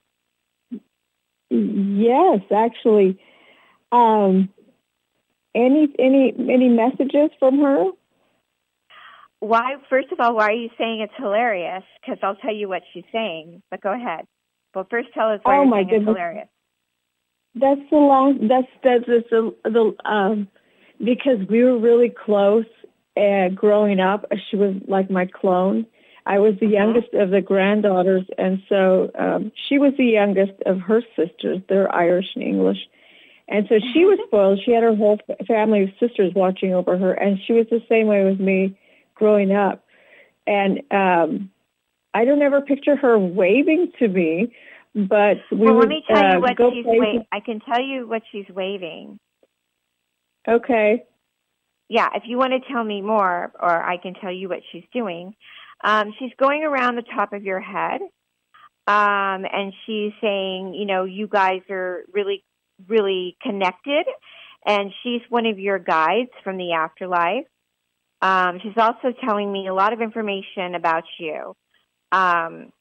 Speaker 8: yes, actually. Um, any any any messages from her?
Speaker 2: Why? First of all, why are you saying it's hilarious? Because I'll tell you what she's saying. But go ahead. Well, first tell us why
Speaker 8: oh
Speaker 2: you're
Speaker 8: my
Speaker 2: saying
Speaker 8: goodness.
Speaker 2: it's hilarious.
Speaker 8: That's the last. That's that's, that's the the um because we were really close. Uh, growing up, she was like my clone. I was the uh-huh. youngest of the granddaughters, and so um, she was the youngest of her sisters. They're Irish and English. And so she was spoiled. She had her whole family of sisters watching over her, and she was the same way with me growing up. And um, I don't ever picture her waving to me, but we
Speaker 2: well,
Speaker 8: would
Speaker 2: let me tell
Speaker 8: uh,
Speaker 2: you what
Speaker 8: go
Speaker 2: she's
Speaker 8: places.
Speaker 2: wa- I can tell you what she's waving.
Speaker 8: Okay.
Speaker 2: Yeah, if you want to tell me more, or I can tell you what she's doing. Um, she's going around the top of your head, um, and she's saying, you know, you guys are really really connected, and she's one of your guides from the afterlife. Um, she's also telling me a lot of information about you. Um,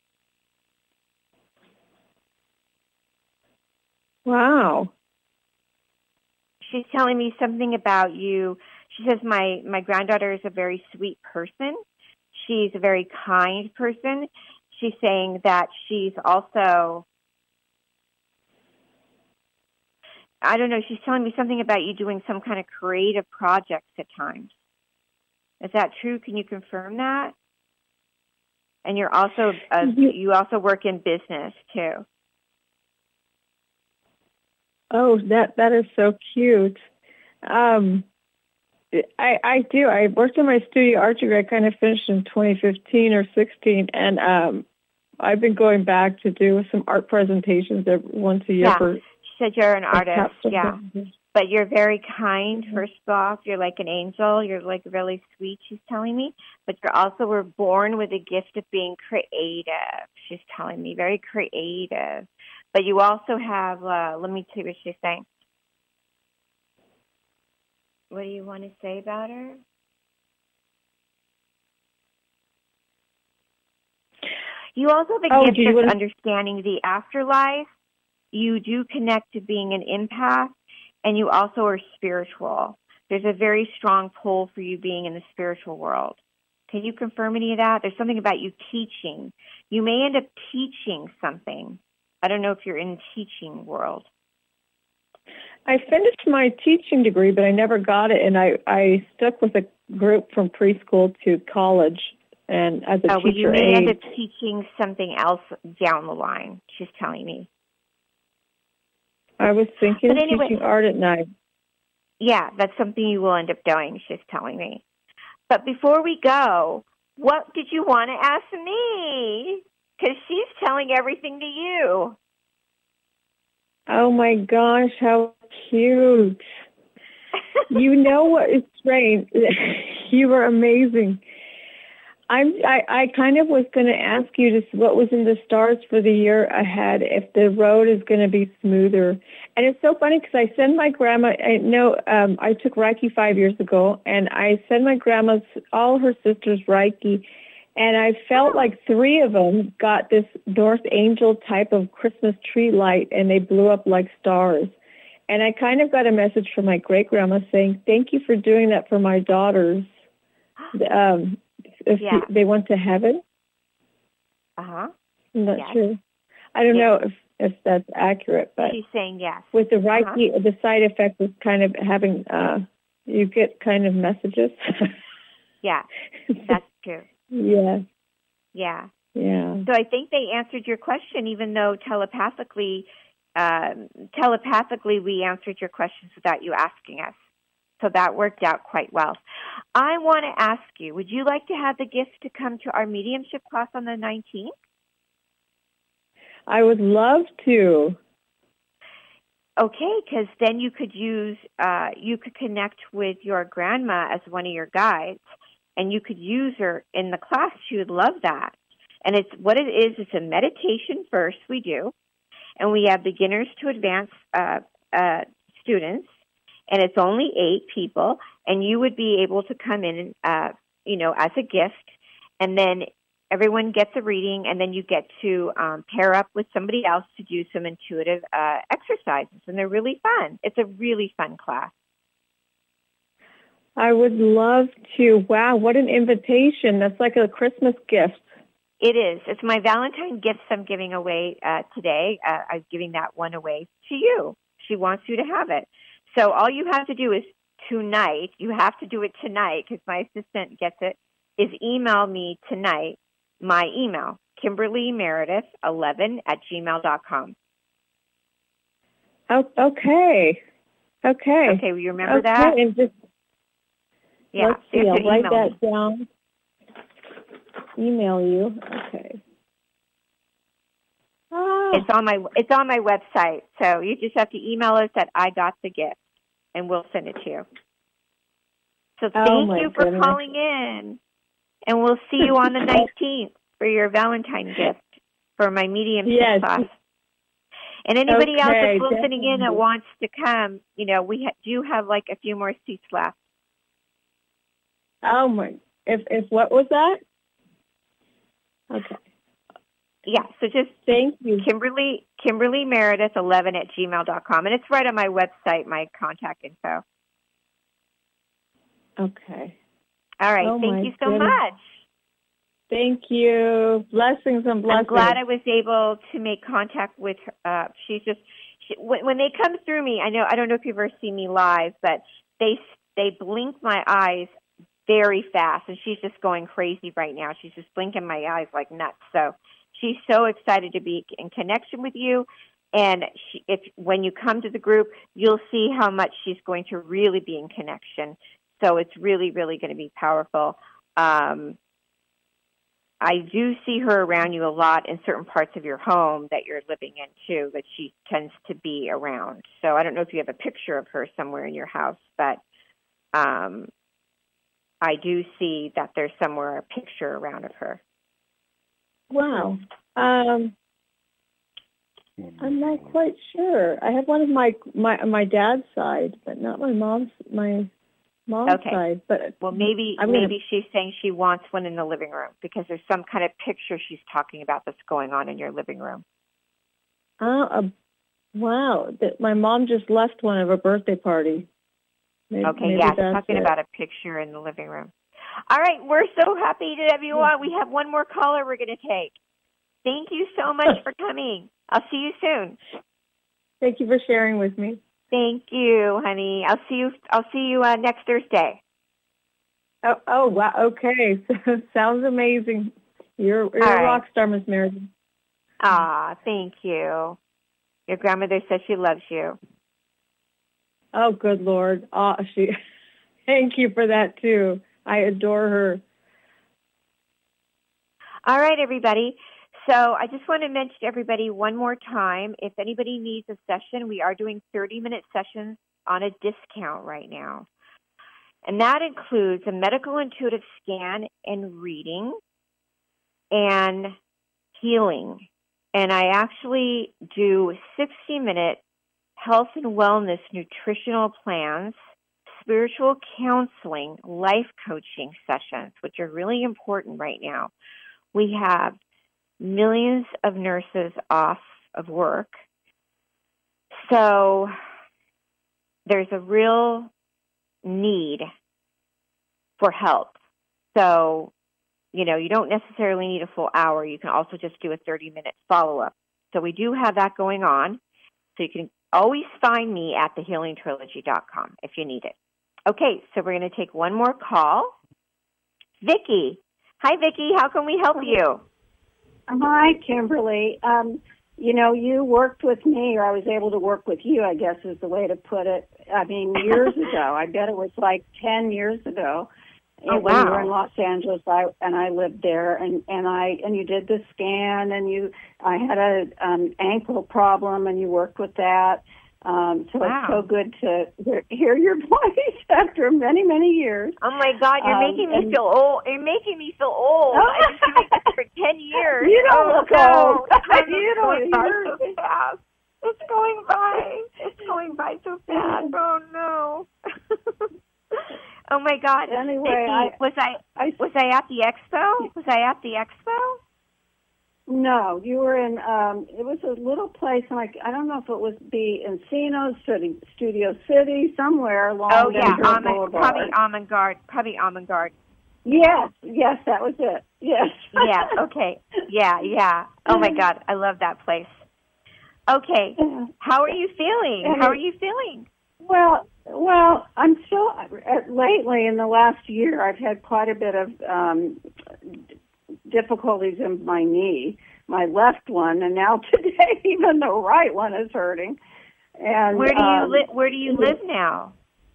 Speaker 8: wow.
Speaker 2: She's telling me something about you. She says my, my granddaughter is a very sweet person. She's a very kind person. She's saying that she's also... I don't know, she's telling me something about you doing some kind of creative projects at times. Is that true? Can you confirm that? And you're also, a, you also work in business too.
Speaker 8: Oh, that that is so cute. Um, I I do. I worked in my studio art degree. I kind of finished in twenty fifteen or sixteen, and um, I've been going back to do some art presentations every, once a year
Speaker 2: yeah.
Speaker 8: for...
Speaker 2: She said you're an artist, yeah. But you're very kind, first off. You're like an angel. You're like really sweet, she's telling me. But you also were born with a gift of being creative, she's telling me. Very creative. But you also have, uh, let me see what she's saying. What do you want to say about her? You also have a
Speaker 8: oh,
Speaker 2: gift of
Speaker 8: wanna...
Speaker 2: understanding the afterlife. You do connect to being an empath, and you also are spiritual. There's a very strong pull for you being in the spiritual world. Can you confirm any of that? There's something about you teaching. You may end up teaching something. I don't know if you're in the teaching world.
Speaker 8: I finished my teaching degree, but I never got it, and I, I stuck with a group from preschool to college, and as a
Speaker 2: oh,
Speaker 8: teacher
Speaker 2: well, you may
Speaker 8: aide.
Speaker 2: end up teaching something else down the line, she's telling me.
Speaker 8: I was thinking
Speaker 2: but
Speaker 8: of
Speaker 2: anyway,
Speaker 8: teaching art at night.
Speaker 2: Yeah, that's something you will end up doing, she's telling me. But before we go, what did you want to ask me? Because she's telling everything to you.
Speaker 8: Oh, my gosh, how cute. You know what is strange? You were amazing. I'm, I, I kind of was going to ask you just what was in the stars for the year ahead, if the road is going to be smoother. And it's so funny because I send my grandma, I know um, I took Reiki five years ago, and I send my grandma's, all her sisters Reiki, and I felt like three of them got this North Angel type of Christmas tree light, and they blew up like stars. And I kind of got a message from my great-grandma saying, thank you for doing that for my daughters. Um If
Speaker 2: yeah.
Speaker 8: they went to heaven?
Speaker 2: Uh-huh.
Speaker 8: I'm not
Speaker 2: yes.
Speaker 8: sure. I don't
Speaker 2: yes.
Speaker 8: know if, if that's accurate, but
Speaker 2: she's saying yes.
Speaker 8: With the Reiki,
Speaker 2: uh-huh.
Speaker 8: the side effect is kind of having, uh, you get kind of messages.
Speaker 2: yeah, that's true.
Speaker 8: Yeah.
Speaker 2: Yeah.
Speaker 8: Yeah.
Speaker 2: So I think they answered your question, even though telepathically um, telepathically we answered your questions without you asking us. So that worked out quite well. I want to ask you, would you like to have the gift to come to our mediumship class on the nineteenth?
Speaker 8: I would love to.
Speaker 2: Okay, because then you could use, uh, you could connect with your grandma as one of your guides, and you could use her in the class. She would love that. And it's what it is. It's a meditation first. We do, and we have beginners to advanced uh, uh, students. And it's only eight people, and you would be able to come in, uh, you know, as a gift, and then everyone gets a reading, and then you get to um, pair up with somebody else to do some intuitive uh, exercises, and they're really fun. It's a really fun class.
Speaker 8: I would love to. Wow, what an invitation. That's like a Christmas gift.
Speaker 2: It is. It's my Valentine gifts I'm giving away uh, today. Uh, I'm giving that one away to you. She wants you to have it. So all you have to do is tonight, you have to do it tonight because my assistant gets it, is email me tonight, my email, Kimberly Meredith eleven at gmail dot com.
Speaker 8: Oh, okay. Okay.
Speaker 2: Okay, will you remember
Speaker 8: okay.
Speaker 2: that?
Speaker 8: And just,
Speaker 2: yeah,
Speaker 8: let's see, I'll write that
Speaker 2: me.
Speaker 8: down. Email you. Okay. Ah.
Speaker 2: It's on my it's on my website, so you just have to email us at I got the gift, and we'll send it to you. So thank
Speaker 8: oh
Speaker 2: you for
Speaker 8: goodness.
Speaker 2: calling in, and we'll see you on the nineteenth for your Valentine gift for my mediumship
Speaker 8: yes.
Speaker 2: class. And anybody
Speaker 8: okay,
Speaker 2: else that's listening
Speaker 8: definitely.
Speaker 2: in that wants to come, you know, we ha- do have like a few more seats left.
Speaker 8: Oh my! If if what was that? Okay.
Speaker 2: Yeah, so just
Speaker 8: thank you,
Speaker 2: Kimberly Kimberly Meredith eleven at gmail dot com, and it's right on my website, my contact info.
Speaker 8: Okay.
Speaker 2: All right.
Speaker 8: Oh
Speaker 2: thank you so
Speaker 8: goodness.
Speaker 2: much.
Speaker 8: Thank you. Blessings and blessings.
Speaker 2: I'm glad I was able to make contact with her. Uh, she's just she, when, when they come through me. I know I don't know if you've ever seen me live, but they they blink my eyes very fast, and she's just going crazy right now. She's just blinking my eyes like nuts. So. She's so excited to be in connection with you, and she, if when you come to the group, you'll see how much she's going to really be in connection. So it's really, really going to be powerful. Um, I do see her around you a lot in certain parts of your home that you're living in, too, that she tends to be around. So I don't know if you have a picture of her somewhere in your house, but um, I do see that there's somewhere a picture around of her.
Speaker 8: Wow. Um, I'm not quite sure. I have one of my my my dad's side, but not my mom's my mom's
Speaker 2: okay.
Speaker 8: side. But
Speaker 2: well, maybe
Speaker 8: I'm
Speaker 2: maybe
Speaker 8: gonna...
Speaker 2: she's saying she wants one in the living room because there's some kind of picture she's talking about that's going on in your living room.
Speaker 8: Oh, uh, wow! That my mom just left one of a birthday party. Maybe,
Speaker 2: okay,
Speaker 8: maybe
Speaker 2: yeah,
Speaker 8: that's
Speaker 2: talking
Speaker 8: it.
Speaker 2: about a picture in the living room. All right, we're so happy to have you on. We have one more caller we're going to take. Thank you so much for coming. I'll see you soon.
Speaker 8: Thank you for sharing with me.
Speaker 2: Thank you, honey. I'll see you. I'll see you uh, next Thursday.
Speaker 8: Oh, oh, wow. Okay, sounds amazing. You're, you're
Speaker 2: All
Speaker 8: a
Speaker 2: right.
Speaker 8: rock star, Miss Meredith.
Speaker 2: Ah, thank you. Your grandmother says she loves you.
Speaker 8: Oh, good Lord. Oh, she. Thank you for that too. I adore her.
Speaker 2: All right, everybody. So I just want to mention to everybody one more time, if anybody needs a session, we are doing thirty-minute sessions on a discount right now. And that includes a medical intuitive scan and reading and healing. And I actually do sixty-minute health and wellness nutritional plans, spiritual counseling, life coaching sessions, which are really important right now. We have millions of nurses off of work. So there's a real need for help. So, you know, you don't necessarily need a full hour. You can also just do a thirty-minute follow-up. So we do have that going on. So you can always find me at the healing trilogy dot com if you need it. Okay, so we're going to take one more call. Vicki. Hi, Vicki. How can we help you?
Speaker 9: Hi, Kimberly. Um, you know, you worked with me, or I was able to work with you, I guess is the way to put it. I mean, years ago. I bet it was like ten years ago.
Speaker 2: Oh,
Speaker 9: when
Speaker 2: wow.
Speaker 9: you were in Los Angeles, I and I lived there, and and I and you did the scan, and you I had a um, ankle problem, and you worked with that. Um, so
Speaker 2: wow.
Speaker 9: it's so good to hear, hear your voice after many many years.
Speaker 2: Oh my God, you're
Speaker 9: um,
Speaker 2: making me
Speaker 9: and,
Speaker 2: feel old. You're making me feel old.
Speaker 9: Oh.
Speaker 2: I've been doing this for ten years.
Speaker 9: You don't
Speaker 2: oh,
Speaker 9: look
Speaker 2: no.
Speaker 9: old.
Speaker 2: Time
Speaker 9: You
Speaker 2: is
Speaker 9: don't.
Speaker 2: going by
Speaker 9: You're,
Speaker 2: so fast. It's going by. It's going by so fast. Oh no. Oh my God.
Speaker 9: Anyway,
Speaker 2: Vicki,
Speaker 9: I,
Speaker 2: was I,
Speaker 9: I
Speaker 2: was I at the expo? Was I at the expo?
Speaker 9: No, you were in. Um, it was a little place, and I, I don't know if it was the Encino City, Studio City, somewhere along
Speaker 2: Oh yeah,
Speaker 9: Ventura
Speaker 2: Almond,
Speaker 9: Boulevard.
Speaker 2: probably Almond Guard. Probably Almond Guard.
Speaker 9: Yes, yes, that was it. Yes.
Speaker 2: Yeah. Okay. Yeah. Yeah. Oh my God, I love that place. Okay. How are you feeling? How are you feeling?
Speaker 9: Well, well, I'm still lately in the last year. I've had quite a bit of um, difficulties in my knee, my left one, and now today even the right one is hurting. And
Speaker 2: where do you
Speaker 9: um,
Speaker 2: live? Where do you live now?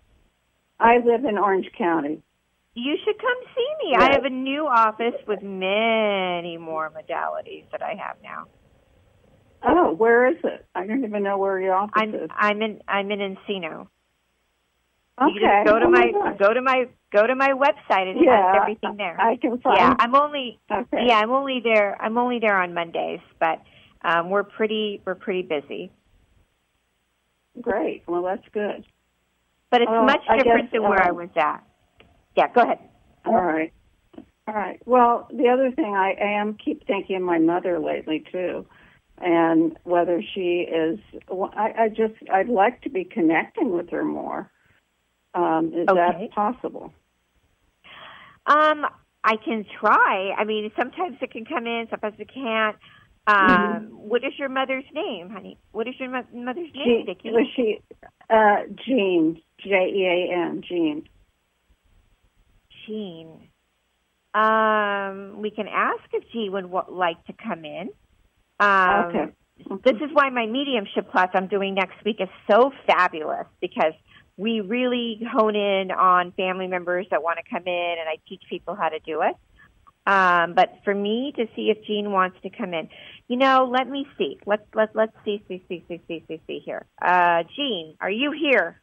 Speaker 9: I live in Orange County.
Speaker 2: You should come see me.
Speaker 9: Yes.
Speaker 2: I have a new office with many more modalities that I have now.
Speaker 9: Oh, where is it? I don't even know where your office
Speaker 2: I'm
Speaker 9: is.
Speaker 2: I'm in I'm in Encino.
Speaker 9: Okay.
Speaker 2: You just go to
Speaker 9: oh
Speaker 2: my,
Speaker 9: my
Speaker 2: go to my go to my website and
Speaker 9: yeah,
Speaker 2: have everything there.
Speaker 9: I can find.
Speaker 2: Yeah, I'm only
Speaker 9: okay.
Speaker 2: yeah I'm only there I'm only there on Mondays, but um, we're pretty we're pretty busy.
Speaker 9: Great. Well, that's good.
Speaker 2: But it's
Speaker 9: Well,
Speaker 2: much
Speaker 9: I
Speaker 2: different
Speaker 9: guess,
Speaker 2: than where
Speaker 9: um,
Speaker 2: I was at. Yeah, go ahead.
Speaker 9: All right. All right. Well, the other thing I am keep thinking of my mother lately too, and whether she is. Well, I, I just I'd like to be connecting with her more. Um, is
Speaker 2: Okay.
Speaker 9: that possible?
Speaker 2: Um, I can try. I mean, sometimes it can come in, sometimes it can't. Um,
Speaker 9: Mm-hmm.
Speaker 2: What is your mother's name, honey? What is your mo- mother's name,
Speaker 9: She,
Speaker 2: Vicki?
Speaker 9: was she uh, Jean? J E A N. Jean.
Speaker 2: Jean. Um, we can ask if Jean would w- like to come in. Um,
Speaker 9: Okay.
Speaker 2: This is why my mediumship class I'm doing next week is so fabulous, because we really hone in on family members that want to come in, and I teach people how to do it. Um, but for me to see if Jean wants to come in, you know, let me see. Let's let let's see see see see see see see here. Uh, Jean, are you here?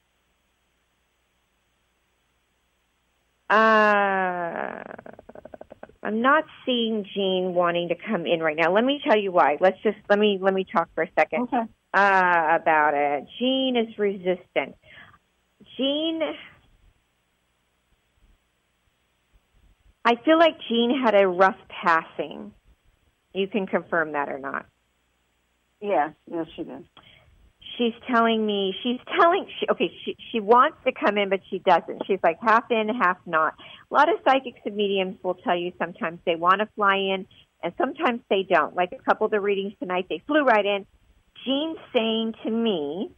Speaker 2: Uh, I'm not seeing Jean wanting to come in right now. Let me tell you why. Let's just let me let me talk for a second
Speaker 9: Okay.
Speaker 2: uh, about it. Jean is resistant. Jean, I feel like Jean had a rough passing. You can confirm that or not.
Speaker 9: Yes. Yes, she did.
Speaker 2: She's telling me, she's telling, she, okay, she, she wants to come in, but she doesn't. She's like half in, half not. A lot of psychics and mediums will tell you sometimes they want to fly in, and sometimes they don't. Like a couple of the readings tonight, they flew right in. Jean's saying to me,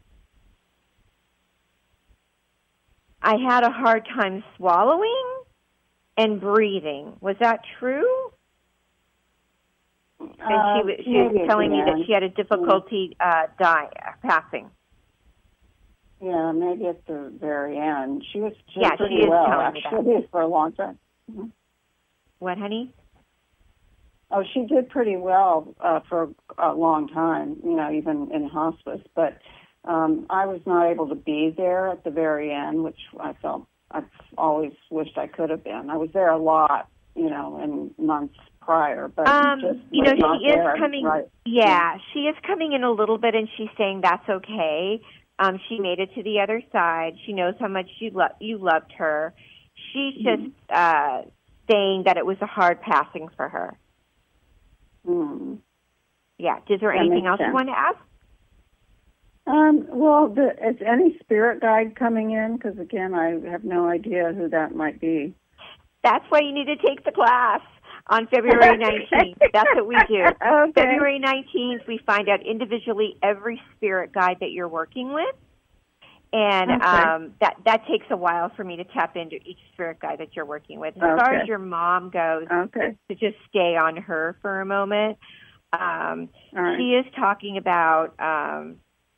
Speaker 2: I had a hard time swallowing and breathing. Was that true? And
Speaker 9: Uh,
Speaker 2: she, was- she
Speaker 9: maybe
Speaker 2: was
Speaker 9: at
Speaker 2: telling
Speaker 9: the
Speaker 2: me that
Speaker 9: end.
Speaker 2: she had a difficulty uh, die, passing.
Speaker 9: Yeah, maybe at the very end. She was she
Speaker 2: Yeah,
Speaker 9: did pretty
Speaker 2: she is
Speaker 9: well,
Speaker 2: telling me that.
Speaker 9: actually, for a long time. Mm-hmm.
Speaker 2: What, honey?
Speaker 9: Oh, she did pretty well uh, for a long time, you know, even in hospice. But um, I was not able to be there at the very end, which I felt I've always wished I could have been. I was there a lot, you know, in months prior, but
Speaker 2: Um,
Speaker 9: just
Speaker 2: you know,
Speaker 9: was not
Speaker 2: she is
Speaker 9: there,
Speaker 2: coming.
Speaker 9: right.
Speaker 2: Yeah, she is coming in a little bit, and she's saying that's okay. Um, she made it to the other side. She knows how much you lo- you loved her. She's
Speaker 9: Mm-hmm.
Speaker 2: just uh, saying that it was a hard passing for her.
Speaker 9: Mm.
Speaker 2: Yeah. Is there
Speaker 9: That
Speaker 2: anything
Speaker 9: makes
Speaker 2: else
Speaker 9: sense.
Speaker 2: you want to ask?
Speaker 9: Um, well, the, is any spirit guide coming in? Because, again, I have no idea who that might be.
Speaker 2: That's why you need to take the class on February nineteenth. That's what we do.
Speaker 9: Okay.
Speaker 2: February nineteenth, we find out individually every spirit guide that you're working with. And
Speaker 9: Okay.
Speaker 2: um, that, that takes a while for me to tap into each spirit guide that you're working with. As far
Speaker 9: Okay.
Speaker 2: as your mom goes,
Speaker 9: Okay.
Speaker 2: to just stay on her for a moment. Um,
Speaker 9: right.
Speaker 2: She is talking about um,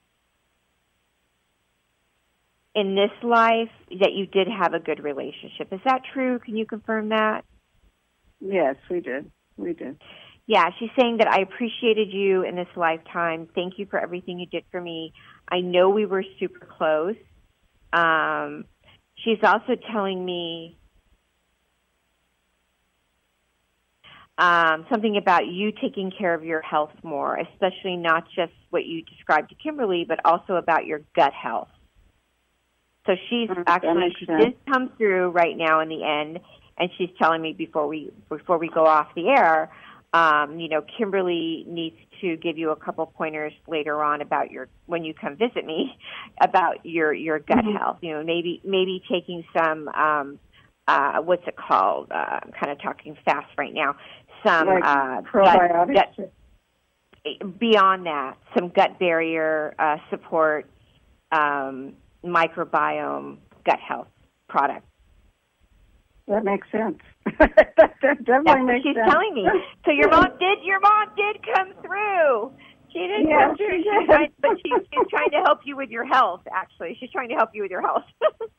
Speaker 2: in this life that you did have a good relationship. Is that true? Can you confirm that?
Speaker 9: Yes, we did. We did.
Speaker 2: Yeah, she's saying that I appreciated you in this lifetime. Thank you for everything you did for me. I know we were super close. Um, she's also telling me um, something about you taking care of your health more, especially not just what you described to Kimberly, but also about your gut health. So she's
Speaker 9: Mm,
Speaker 2: actually, she
Speaker 9: sense.
Speaker 2: did come through right now in the end, and she's telling me before we before we go off the air, um, you know, Kimberly needs to give you a couple pointers later on about your, when you come visit me, about your, your gut
Speaker 9: Mm-hmm.
Speaker 2: health. You know, maybe maybe taking some, um, uh, what's it called? Uh, I'm kind of talking fast right now. Some
Speaker 9: Like
Speaker 2: uh,
Speaker 9: probiotics?
Speaker 2: gut, gut, beyond that, some gut barrier uh, support, um, microbiome, gut health product.
Speaker 9: That makes sense. that, that definitely
Speaker 2: That's what
Speaker 9: makes
Speaker 2: she's
Speaker 9: sense.
Speaker 2: telling me. So your mom did. Your mom did come through. She did
Speaker 9: Yes,
Speaker 2: come through.
Speaker 9: she
Speaker 2: She's
Speaker 9: did.
Speaker 2: trying, but she's, she's trying to help you with your health. Actually, she's trying to help you with your health.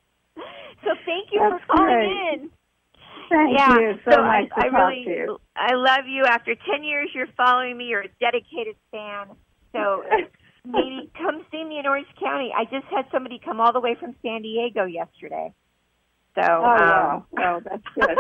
Speaker 2: So thank you
Speaker 9: That's
Speaker 2: for calling
Speaker 9: great.
Speaker 2: in.
Speaker 9: Thank
Speaker 2: yeah,
Speaker 9: you. So,
Speaker 2: so
Speaker 9: nice
Speaker 2: I,
Speaker 9: to
Speaker 2: I
Speaker 9: talk
Speaker 2: really,
Speaker 9: to you.
Speaker 2: I love you. After ten years, you're following me. You're a dedicated fan. So maybe come see me in Orange County. I just had somebody come all the way from San Diego yesterday. So,
Speaker 9: oh,
Speaker 2: um,
Speaker 9: wow. Oh, that's good.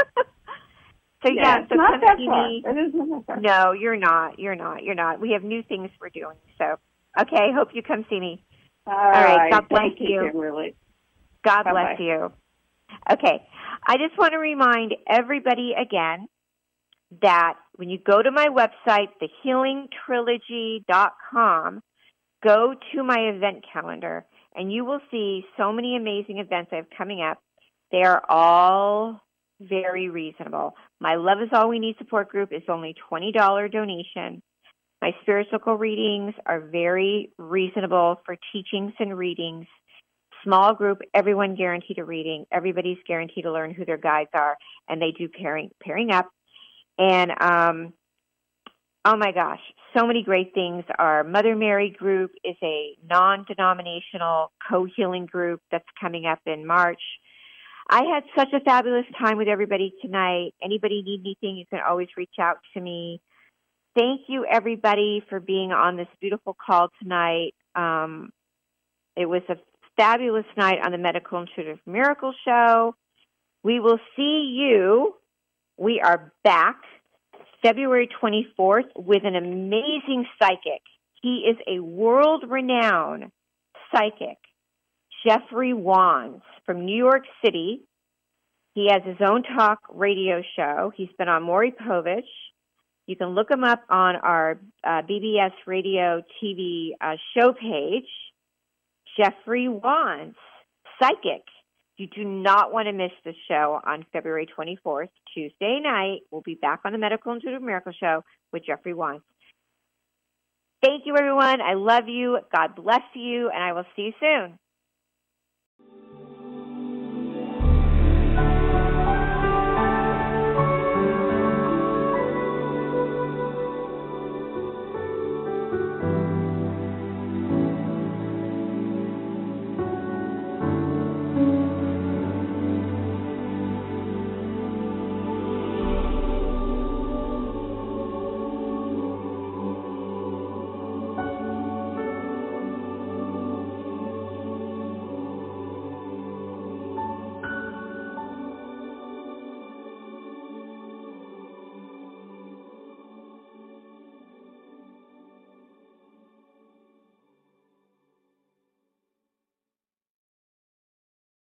Speaker 2: So
Speaker 9: yeah,
Speaker 2: yeah,
Speaker 9: it's
Speaker 2: so
Speaker 9: not
Speaker 2: come
Speaker 9: that
Speaker 2: see
Speaker 9: far.
Speaker 2: me.
Speaker 9: It is not that far.
Speaker 2: No, you're not. You're not. You're not. We have new things we're doing. So, okay, hope you come see me.
Speaker 9: All,
Speaker 2: All right.
Speaker 9: right.
Speaker 2: God bless
Speaker 9: Thank you,
Speaker 2: you.
Speaker 9: Kimberly.
Speaker 2: God
Speaker 9: Bye-bye.
Speaker 2: bless you. Okay. I just want to remind everybody again that when you go to my website, the healing trilogy dot com, go to my event calendar, and you will see so many amazing events I have coming up. They are all very reasonable. My Love Is All We Need support group is only twenty dollars donation. My Spirit Circle readings are very reasonable for teachings and readings. Small group, everyone guaranteed a reading. Everybody's guaranteed to learn who their guides are, and they do pairing pairing up. And, um, oh, my gosh, so many great things. Our Mother Mary group is a non-denominational co-healing group that's coming up in March. I had such a fabulous time with everybody tonight. Anybody need anything, you can always reach out to me. Thank you, everybody, for being on this beautiful call tonight. Um, it was a fabulous night on the Medical Intuitive Miracle Show. We will see you. We are back February twenty-fourth with an amazing psychic. He is a world-renowned psychic, Jeffrey Wands from New York City. He has his own talk radio show. He's been on Maury Povich. You can look him up on our uh, B B S Radio T V uh, show page. Jeffrey Wands, psychic. You do not want to miss the show on February twenty-fourth, Tuesday night. We'll be back on the Medical Intuitive Miracle Show with Jeffrey Wands. Thank you, everyone. I love you. God bless you, and I will see you soon.